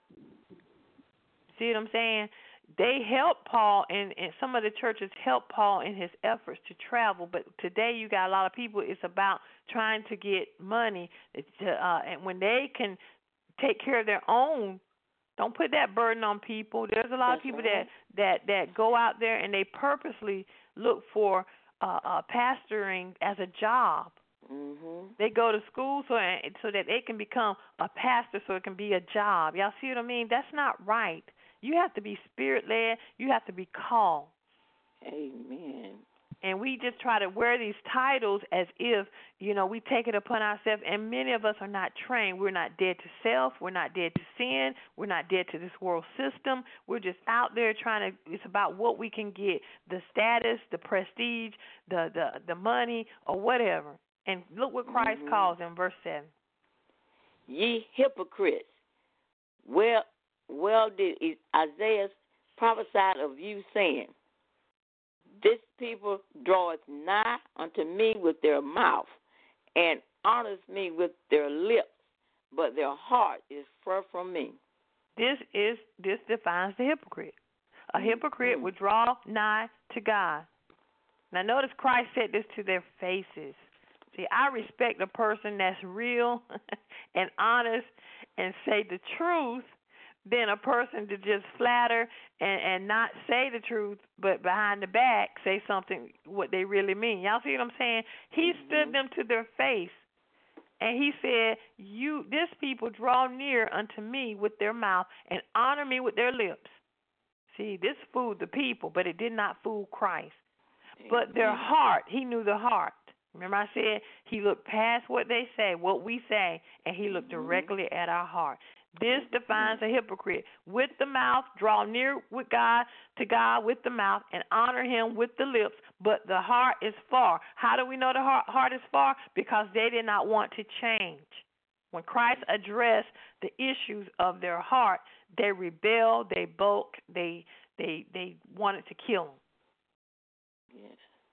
A: See what I'm saying? They helped Paul, and, and some of the churches helped Paul in his efforts to travel. But today you got a lot of people, it's about trying to get money. To, uh, and when they can take care of their own, don't put that burden on people. There's a lot
B: That's
A: of people
B: right.
A: that, that, that go out there and they purposely look for uh, uh, pastoring as a job.
B: Mm-hmm.
A: They go to school so so that they can become a pastor, so it can be a job. Y'all see what I mean? That's not right. You have to be spirit-led. You have to be called.
B: Amen.
A: And we just try to wear these titles as if, you know, we take it upon ourselves. And many of us are not trained. We're not dead to self. We're not dead to sin. We're not dead to this world system. We're just out there trying to, it's about what we can get, the status, the prestige, the, the, the money, or whatever. And look what Christ
B: Mm-hmm.
A: calls in verse seven.
B: Ye hypocrites, well, well did Isaiah prophesy of you, saying, this people draweth nigh unto me with their mouth, and honors me with their lips, but their heart is far from me.
A: This is this defines the hypocrite. A hypocrite
B: Mm-hmm.
A: would draw nigh to God. Now notice Christ said this to their faces. See, I respect a person that's real and honest and say the truth than a person to just flatter and, and not say the truth, but behind the back say something what they really mean. Y'all see what I'm saying? He
B: Mm-hmm.
A: stood them to their face, and he said, "You, this people draw near unto me with their mouth and honor me with their lips." See, this fooled the people, but it did not fool Christ. But their heart, he knew the heart. Remember I said he looked past what they say, what we say, and he looked directly at our heart. This defines a hypocrite. With the mouth, draw near with God to God with the mouth and honor him with the lips, but the heart is far. How do we know the heart, heart is far? Because they did not want to change. When Christ addressed the issues of their heart, they rebelled, they bulk, they they they wanted to kill him.
B: Yes.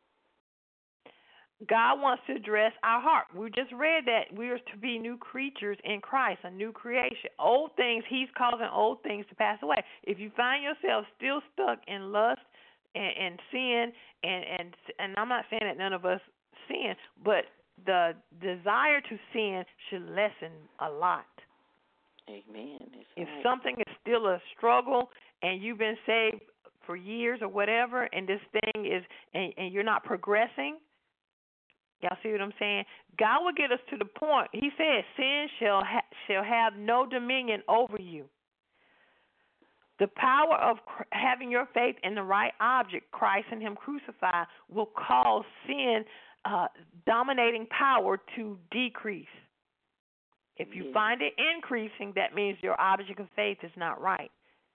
A: God wants to address our heart. We just read that we are to be new creatures in Christ, a new creation. Old things, he's causing old things to pass away. If you find yourself still stuck in lust and, and sin, and, and and I'm not saying that none of us sin, but the desire to sin should lessen a lot.
B: Amen. That's
A: If
B: right.
A: something is still a struggle and you've been saved for years or whatever, and this thing is, and, and you're not progressing, y'all see what I'm saying? God will get us to the point. He said, sin shall ha- shall have no dominion over you. The power of cr- having your faith in the right object, Christ and him crucified, will cause sin uh, dominating power to decrease. If you
B: Yeah.
A: find it increasing, that means your object of faith is not right.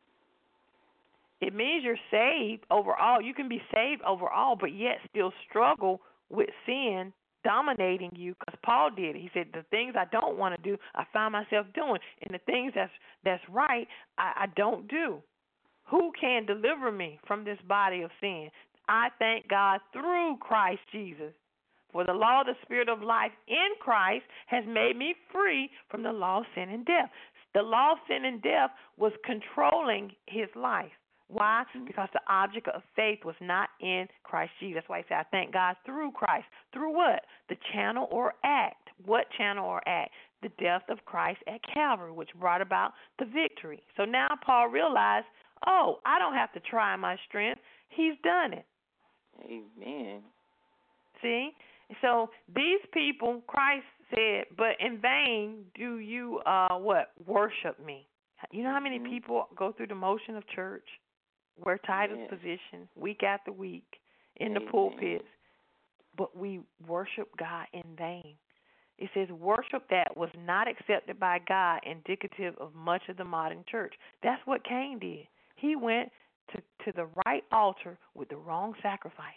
A: It means you're saved overall. You can be saved overall, but yet still struggle with sin dominating you, because Paul did it. He said, the things I don't want to do, I find myself doing, and the things that's that's right, I, I don't do. Who can deliver me from this body of sin? I thank God through Christ Jesus. For the law of the Spirit of life in Christ has made me free from the law of sin and death. The law of sin and death was controlling his life. Why?
B: Mm-hmm.
A: Because the object of faith was not in Christ Jesus. That's why he said, I thank God through Christ. Through what? The channel or act. What channel or act? The death of Christ at Calvary, which brought about the victory. So now Paul realized, oh, I don't have to try my strength. He's done it.
B: Amen.
A: See? So these people, Christ said, but in vain do you, uh, what, worship me. You know how many
B: Mm-hmm.
A: people go through the motion of church, wear titles,
B: Yes.
A: positions, week after week, in
B: Amen.
A: the pulpits, but we worship God in vain. It says worship that was not accepted by God, indicative of much of the modern church. That's what Cain did. He went to, to the right altar with the wrong sacrifice.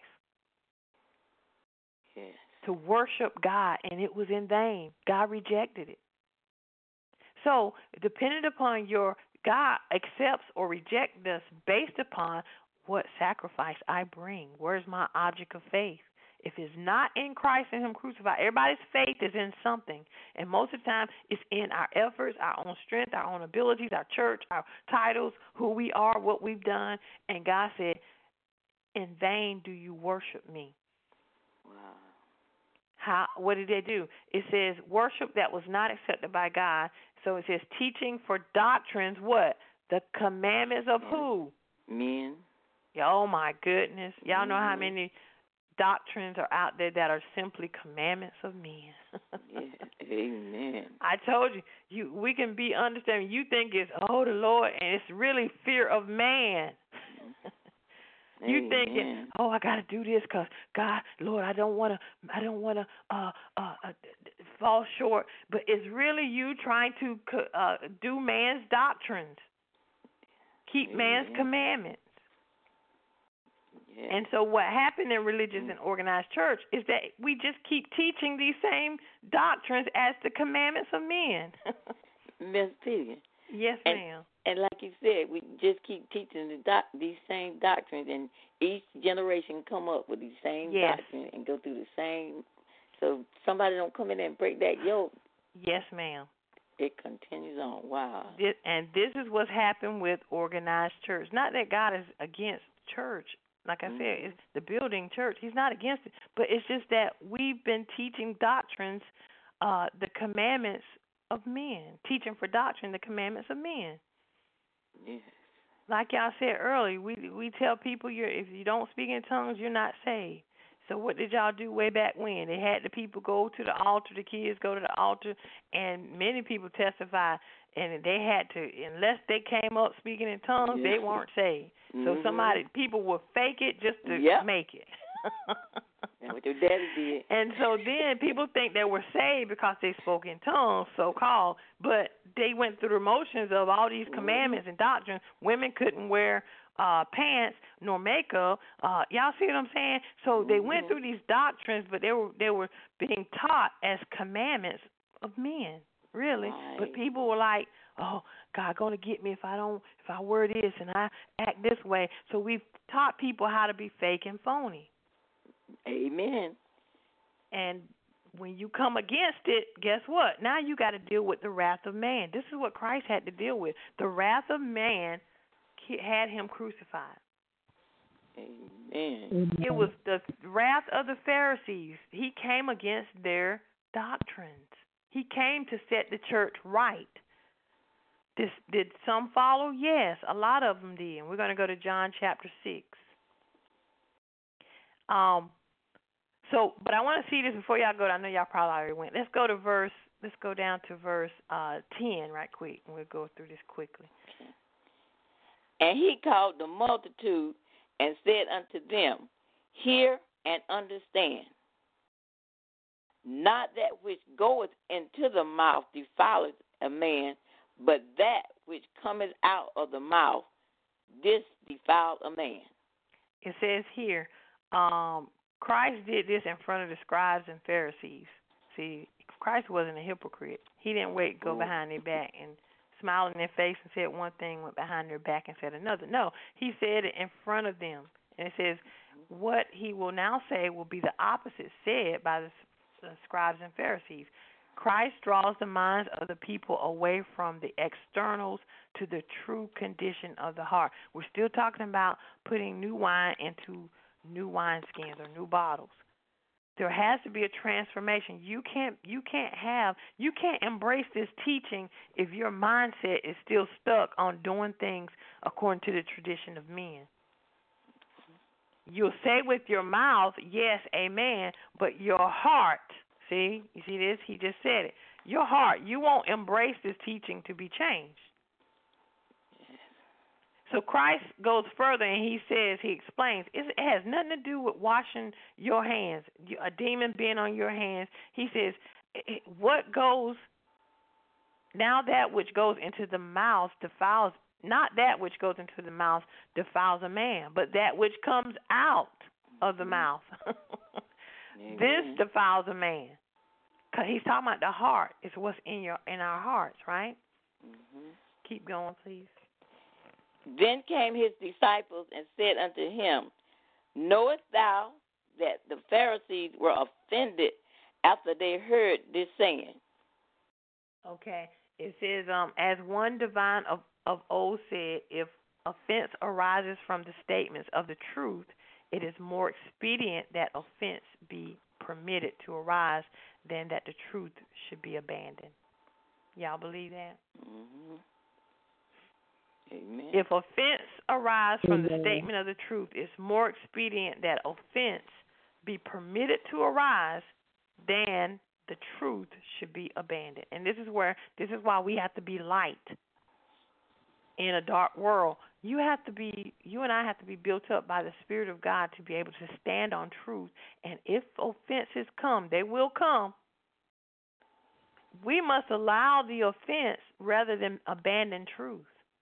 B: Yes.
A: To worship God, and it was in vain. God rejected it. So, depending upon your, God accepts or rejects us based upon what sacrifice I bring. Where's my object of faith? If it's not in Christ and him crucified, everybody's faith is in something. And most of the time, it's in our efforts, our own strength, our own abilities, our church, our titles, who we are, what we've done. And God said, in vain do you worship me.
B: Wow.
A: How? What did they do? It says worship that was not accepted by God. So it says teaching for doctrines, what? The commandments of who?
B: Men.
A: Yeah, oh, my goodness. Y'all know how
B: Mm-hmm.
A: many doctrines are out there that are simply commandments of men.
B: Yes. Amen.
A: I told you, you we can be understanding. You think it's, oh, the Lord, and it's really fear of man. You
B: Amen.
A: thinking, oh, I got to do this because God, Lord, I don't want to, I don't want to uh, uh, uh, fall short. But it's really you trying to uh, do man's doctrines, keep
B: Amen.
A: man's commandments.
B: Yes.
A: And so what happened in religious and organized church is that we just keep teaching these same doctrines as the commandments of men.
B: Miss Piggy.
A: Yes,
B: and,
A: ma'am.
B: And like you said, we just keep teaching the doc- these same doctrines, and each generation come up with these same
A: Yes.
B: doctrines and go through the same. So somebody don't come in and break that yoke.
A: Yes, ma'am.
B: It continues on. Wow.
A: This, and this is what's happened with organized church. Not that God is against church. Like I
B: mm-hmm.
A: said, it's the building church. He's not against it. But it's just that we've been teaching doctrines, uh, the commandments of men. Teaching for doctrine, the commandments of men.
B: Yes.
A: Like y'all said earlier, we we tell people you're if you don't speak in tongues, you're not saved. So what did y'all do way back when? They had the people go to the altar, the kids go to the altar, and many people testify, and they had to, unless they came up speaking in tongues,
B: yeah.
A: they weren't saved.
B: Mm-hmm.
A: So somebody, people will fake it just to
B: yep.
A: make it.
B: That's what your daddy did.
A: And so then people think they were saved because they spoke in tongues, so-called, but they went through the motions of all these commandments and doctrines. Women couldn't wear uh, pants nor makeup. Uh, y'all see what I'm saying? So they went through these doctrines, but they were they were being taught as commandments of men. really.
B: Right.
A: But people were like, "Oh, God gonna get me if I don't, if I wear this and I act this way." So we've taught people how to be fake and phony.
B: Amen.
A: And when you come against it, guess what? Now you got to deal with the wrath of man. This is what Christ had to deal with. The wrath of man had him crucified.
B: Amen.
A: It was the wrath of the Pharisees. He came against their doctrines. He came to set the church right. This, did some follow? Yes, a lot of them did. And we're going to go to John chapter six. Um. So, but I want to see this before y'all go. I know y'all probably already went. Let's go to verse. Let's go down to verse uh, ten right quick, and we'll go through this quickly.
B: And he called the multitude and said unto them, Hear and understand. Not that which goeth into the mouth defileth a man, but that which cometh out of the mouth, this defileth a man.
A: It says here, um, Christ did this in front of the scribes and Pharisees. See, Christ wasn't a hypocrite. He didn't wait, go behind their back and smile in their face and said one thing, went behind their back and said another. No, he said it in front of them. And it says what he will now say will be the opposite said by the, the scribes and Pharisees. Christ draws the minds of the people away from the externals to the true condition of the heart. We're still talking about putting new wine into new wineskins or new bottles. There has to be a transformation. You can't you can't have you can't embrace this teaching if your mindset is still stuck on doing things according to the tradition of men. You'll say with your mouth, yes, amen, but your heart, see, you see this? He just said it. Your heart, you won't embrace this teaching to be changed. So Christ goes further and he says, he explains, it has nothing to do with washing your hands, a demon being on your hands. He says, what goes, now that which goes into the mouth defiles, not that which goes into the mouth defiles a man, but that which comes out of the mouth. This defiles a man. Because he's talking about the heart. It's what's in your in our hearts, right?
B: Mm-hmm.
A: Keep going, please.
B: Then came his disciples and said unto him, Knowest thou that the Pharisees were offended after they heard this saying?
A: Okay. It says, um, as one divine of, of old said, if offense arises from the statements of the truth, it is more expedient that offense be permitted to arise than that the truth should be abandoned. Y'all believe that?
B: Mm-hmm. Amen.
A: If offense arises from
C: Amen.
A: the statement of the truth, it's more expedient that offense be permitted to arise than the truth should be abandoned. And this is where, this is why we have to be light in a dark world. You have to be, you and I have to be built up by the Spirit of God to be able to stand on truth. And if offenses come, they will come. We must allow the offense rather than abandon truth.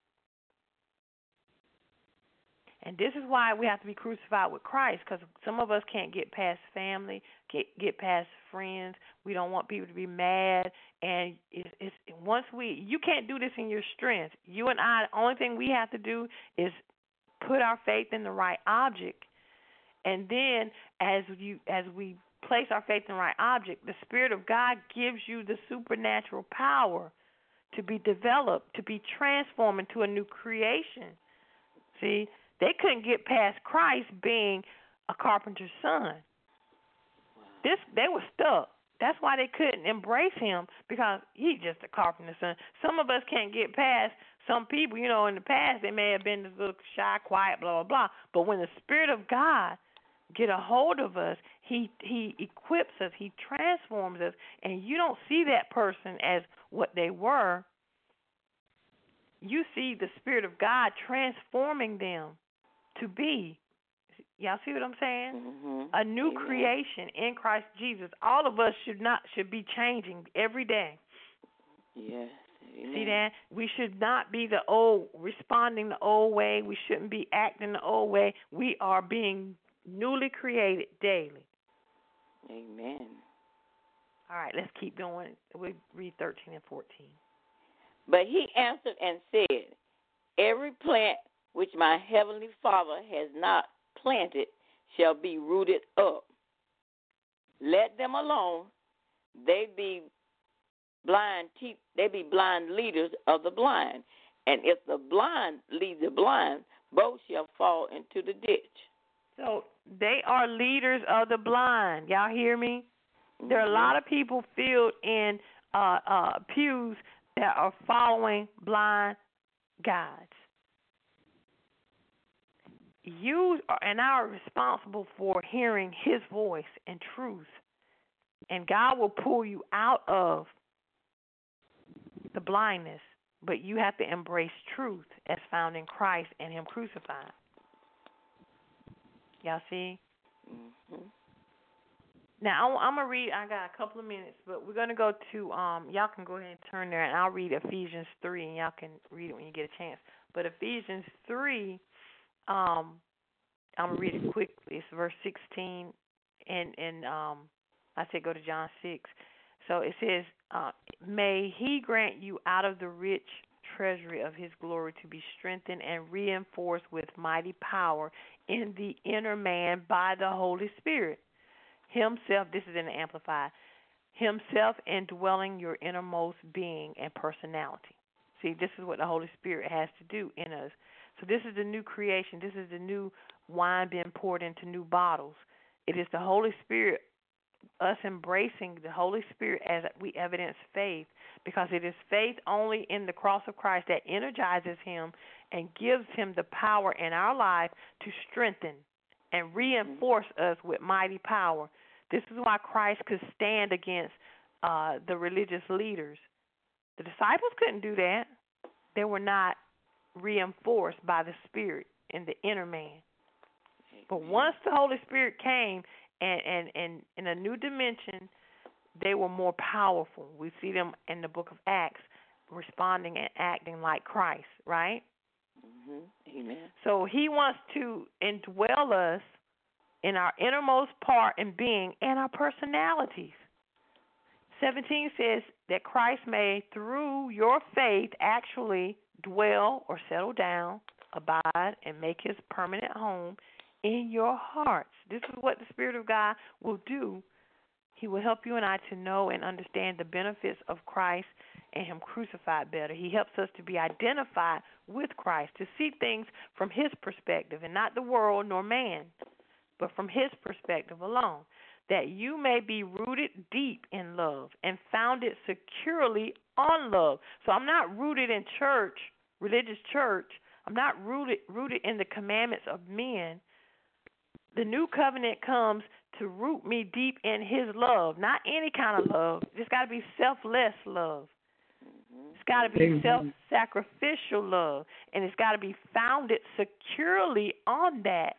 A: And this is why we have to be crucified with Christ, because some of us can't get past family, get get past friends. We don't want people to be mad. And it's, it's once we, you can't do this in your strength. You and I, the only thing we have to do is put our faith in the right object. And then as you as we place our faith in the right object, the Spirit of God gives you the supernatural power to be developed, to be transformed into a new creation. See? They couldn't get past Christ being a carpenter's son. This they were stuck. That's why they couldn't embrace him, because he's just a carpenter's son. Some of us can't get past some people. You know, in the past they may have been this little shy, quiet, blah, blah, blah. But when the Spirit of God get a hold of us, he he equips us, he transforms us, and you don't see that person as what they were. You see the Spirit of God transforming them to be, y'all see what I'm saying?
B: Mm-hmm.
A: A new
B: Amen.
A: creation in Christ Jesus. All of us should not should be changing every day.
B: Yes. Amen.
A: See that? We should not be the old, responding the old way. We shouldn't be acting the old way. We are being newly created daily.
B: Amen.
A: All right, let's keep going. We read thirteen and fourteen.
B: But he answered and said, every plant which my heavenly Father has not planted shall be rooted up. Let them alone. They be blind. Te- they be blind leaders of the blind. And if the blind lead the blind, both shall fall into the ditch.
A: So they are leaders of the blind. Y'all hear me? Mm-hmm. There are a lot of people filled in uh, uh, pews that are following blind guides. You are, and I are responsible for hearing His voice and truth. And God will pull you out of the blindness, but you have to embrace truth as found in Christ and Him crucified. Y'all see?
B: Mm-hmm.
A: Now, I'm going to read, I got a couple of minutes, but we're going to go to, um, y'all can go ahead and turn there, and I'll read Ephesians three, and y'all can read it when you get a chance. But Ephesians three, um, I'm going to read it quickly. It's verse sixteen, and, and um, I said go to John six. So it says, uh, may He grant you out of the rich treasury of His glory to be strengthened and reinforced with mighty power in the inner man by the Holy Spirit. Himself, this is in the Amplified, Himself indwelling your innermost being and personality. See, this is what the Holy Spirit has to do in us. So this is the new creation. This is the new wine being poured into new bottles. It is the Holy Spirit, us embracing the Holy Spirit as we evidence faith, because it is faith only in the cross of Christ that energizes Him and gives Him the power in our life to strengthen and reinforce us with mighty power. This is why Christ could stand against uh, the religious leaders. The disciples couldn't do that. They were not reinforced by the Spirit in the inner man. But once the Holy Spirit came and, and, and in a new dimension, they were more powerful. We see them in the book of Acts responding and acting like Christ, right?
B: Mm-hmm. Amen.
A: So He wants to indwell us in our innermost part and being and our personalities. seventeen says that Christ may, through your faith, actually dwell or settle down, abide, and make His permanent home in your hearts. This is what the Spirit of God will do. He will help you and I to know and understand the benefits of Christ and Him crucified better. He helps us to be identified with Christ, to see things from His perspective and not the world nor man, but from His perspective alone, that you may be rooted deep in love and founded securely on love. So I'm not rooted in church, religious church. I'm not rooted rooted in the commandments of men. The new covenant comes to root me deep in His love, not any kind of love. It's got to be selfless love. It's got to be self-sacrificial love, and it's got to be founded securely on that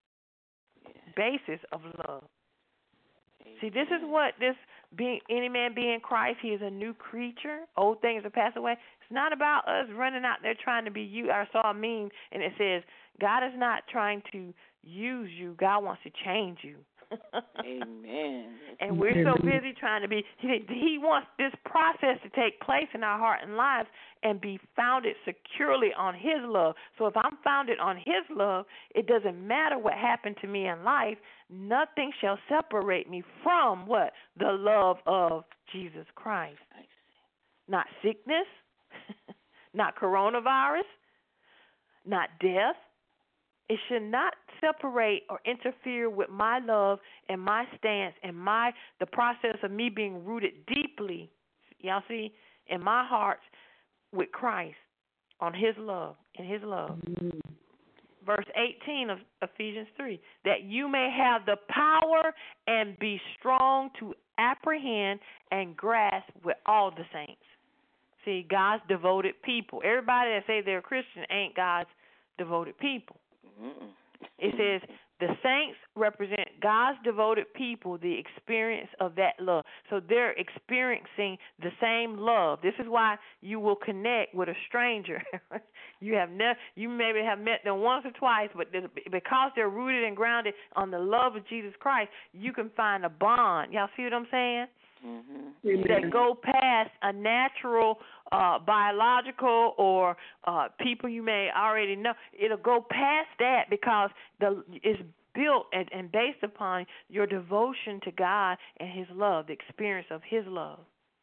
A: basis of love. See, this is what this being any man being Christ, he is a new creature. Old things are passed away. It's not about us running out there trying to be you. I saw a meme, and it says, God is not trying to use you. God wants to change you.
B: Amen.
A: And we're so busy trying to be, he, he wants this process to take place in our heart and lives and be founded securely on His love. So if I'm founded on His love, it doesn't matter what happened to me in life. Nothing shall separate me from what? The love of Jesus Christ. Not sickness, not coronavirus, not death. It should not separate or interfere with my love and my stance and my the process of me being rooted deeply, y'all see, in my heart with Christ on His love, in His love. Mm-hmm. Verse eighteen of Ephesians three, that you may have the power and be strong to apprehend and grasp with all the saints. See, God's devoted people. Everybody that say they're Christian ain't God's devoted people. Mm-mm. It says the saints represent God's devoted people, the experience of that love. So they're experiencing the same love. This is why you will connect with a stranger. you have ne- you maybe have met them once or twice, but because they're rooted and grounded on the love of Jesus Christ, you can find a bond. Y'all see what I'm saying?
B: Mm-hmm.
A: that go past a natural, uh, biological, or uh, people you may already know. It'll go past that because the it's built and, and based upon your devotion to God and His love, the experience of His love.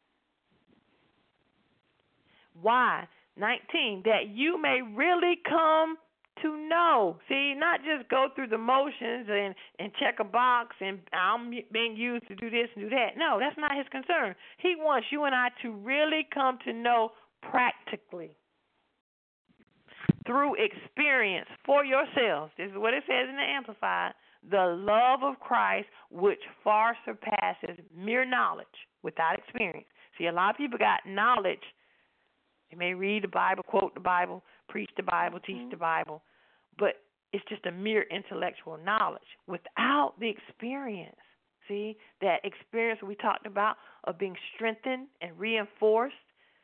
A: Why? nineteen, that you may really come to know. See, not just go through the motions and, and check a box and I'm being used to do this and do that. No, that's not His concern. He wants you and I to really come to know practically through experience for yourselves. This is what it says in the Amplified. The love of Christ, which far surpasses mere knowledge without experience. See, a lot of people got knowledge. They may read the Bible, quote the Bible, preach the Bible, teach the Bible, but it's just a mere intellectual knowledge without the experience. See, that experience we talked about of being strengthened and reinforced.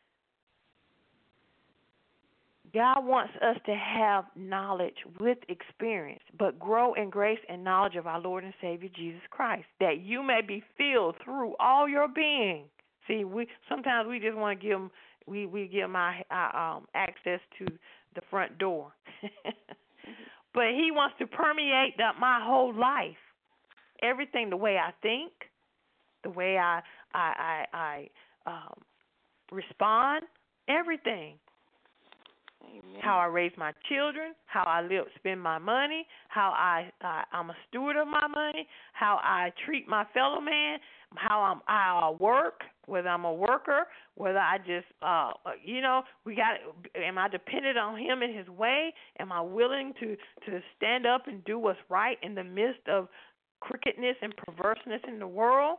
A: God wants us to have knowledge with experience, but grow in grace and knowledge of our Lord and Savior Jesus Christ, that you may be filled through all your being. See, we sometimes we just want to give them, we, we give them our, our um, access to the front door. But He wants to permeate the, my whole life, everything, the way I think, the way I I I, I um, respond, everything.
B: Amen.
A: How I raise my children, how I live, spend my money, how I, I I'm a steward of my money, how I treat my fellow man, how I'm how I work, whether I'm a worker, whether I just uh you know we got. Am I dependent on Him in His way? Am I willing to to stand up and do what's right in the midst of crookedness and perverseness in the world?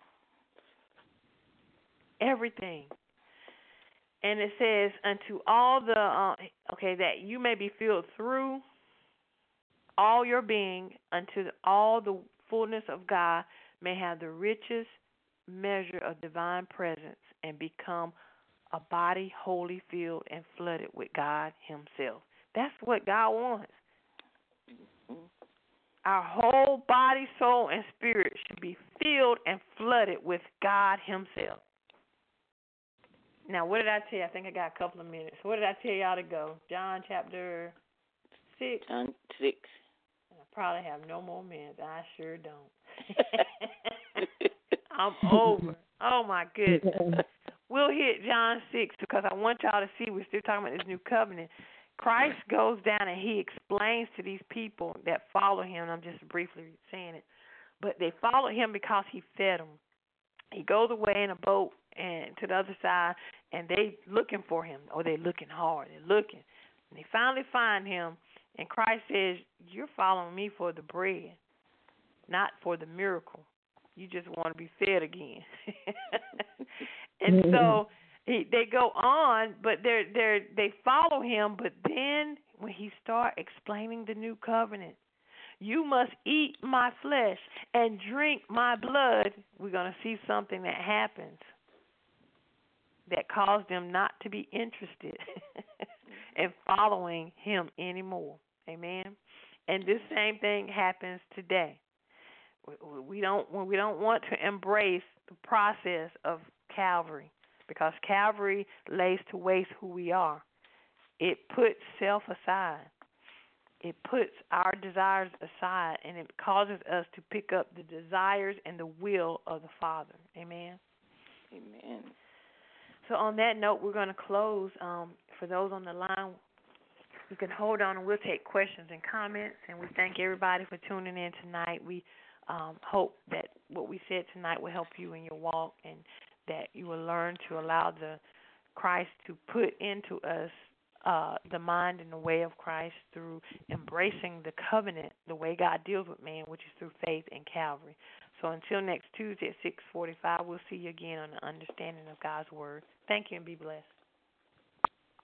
A: Everything. And it says, unto all the, uh, okay, that you may be filled through all your being, unto the, all the fullness of God may have the richest measure of divine presence and become a body wholly filled and flooded with God Himself. That's what God wants. Our whole body, soul, and spirit should be filled and flooded with God Himself. Now, what did I tell you? I think I got a couple of minutes. What did I tell y'all to go? John chapter six?
B: John six.
A: I probably have no more minutes. I sure don't. I'm over. Oh, my goodness. We'll hit John six because I want y'all to see we're still talking about this new covenant. Christ goes down and He explains to these people that follow Him. I'm just briefly saying it. But they follow Him because He fed them. He goes away in a boat and to the other side, and they looking for Him, or they looking hard. They're looking. And they finally find Him, and Christ says, you're following me for the bread, not for the miracle. You just want to be fed again. And so he, they go on, but they're they're they follow Him. But then when He start explaining the new covenant, you must eat my flesh and drink my blood. We're going to see something that happens that caused them not to be interested in following Him anymore. Amen. And this same thing happens today. We don't when we don't want to embrace the process of Calvary, because Calvary lays to waste who we are. It puts self aside. It puts our desires aside, and it causes us to pick up the desires and the will of the Father. Amen.
B: Amen.
A: So on that note, we're going to close. Um, for those on the line, you can hold on, and we'll take questions and comments. And we thank everybody for tuning in tonight. We um, hope that what we said tonight will help you in your walk, and that you will learn to allow the Christ to put into us uh, the mind and the way of Christ through embracing the covenant, the way God deals with man, which is through faith in Calvary. So until next Tuesday at six forty-five, we'll see you again on the understanding of God's Word. Thank you and be blessed.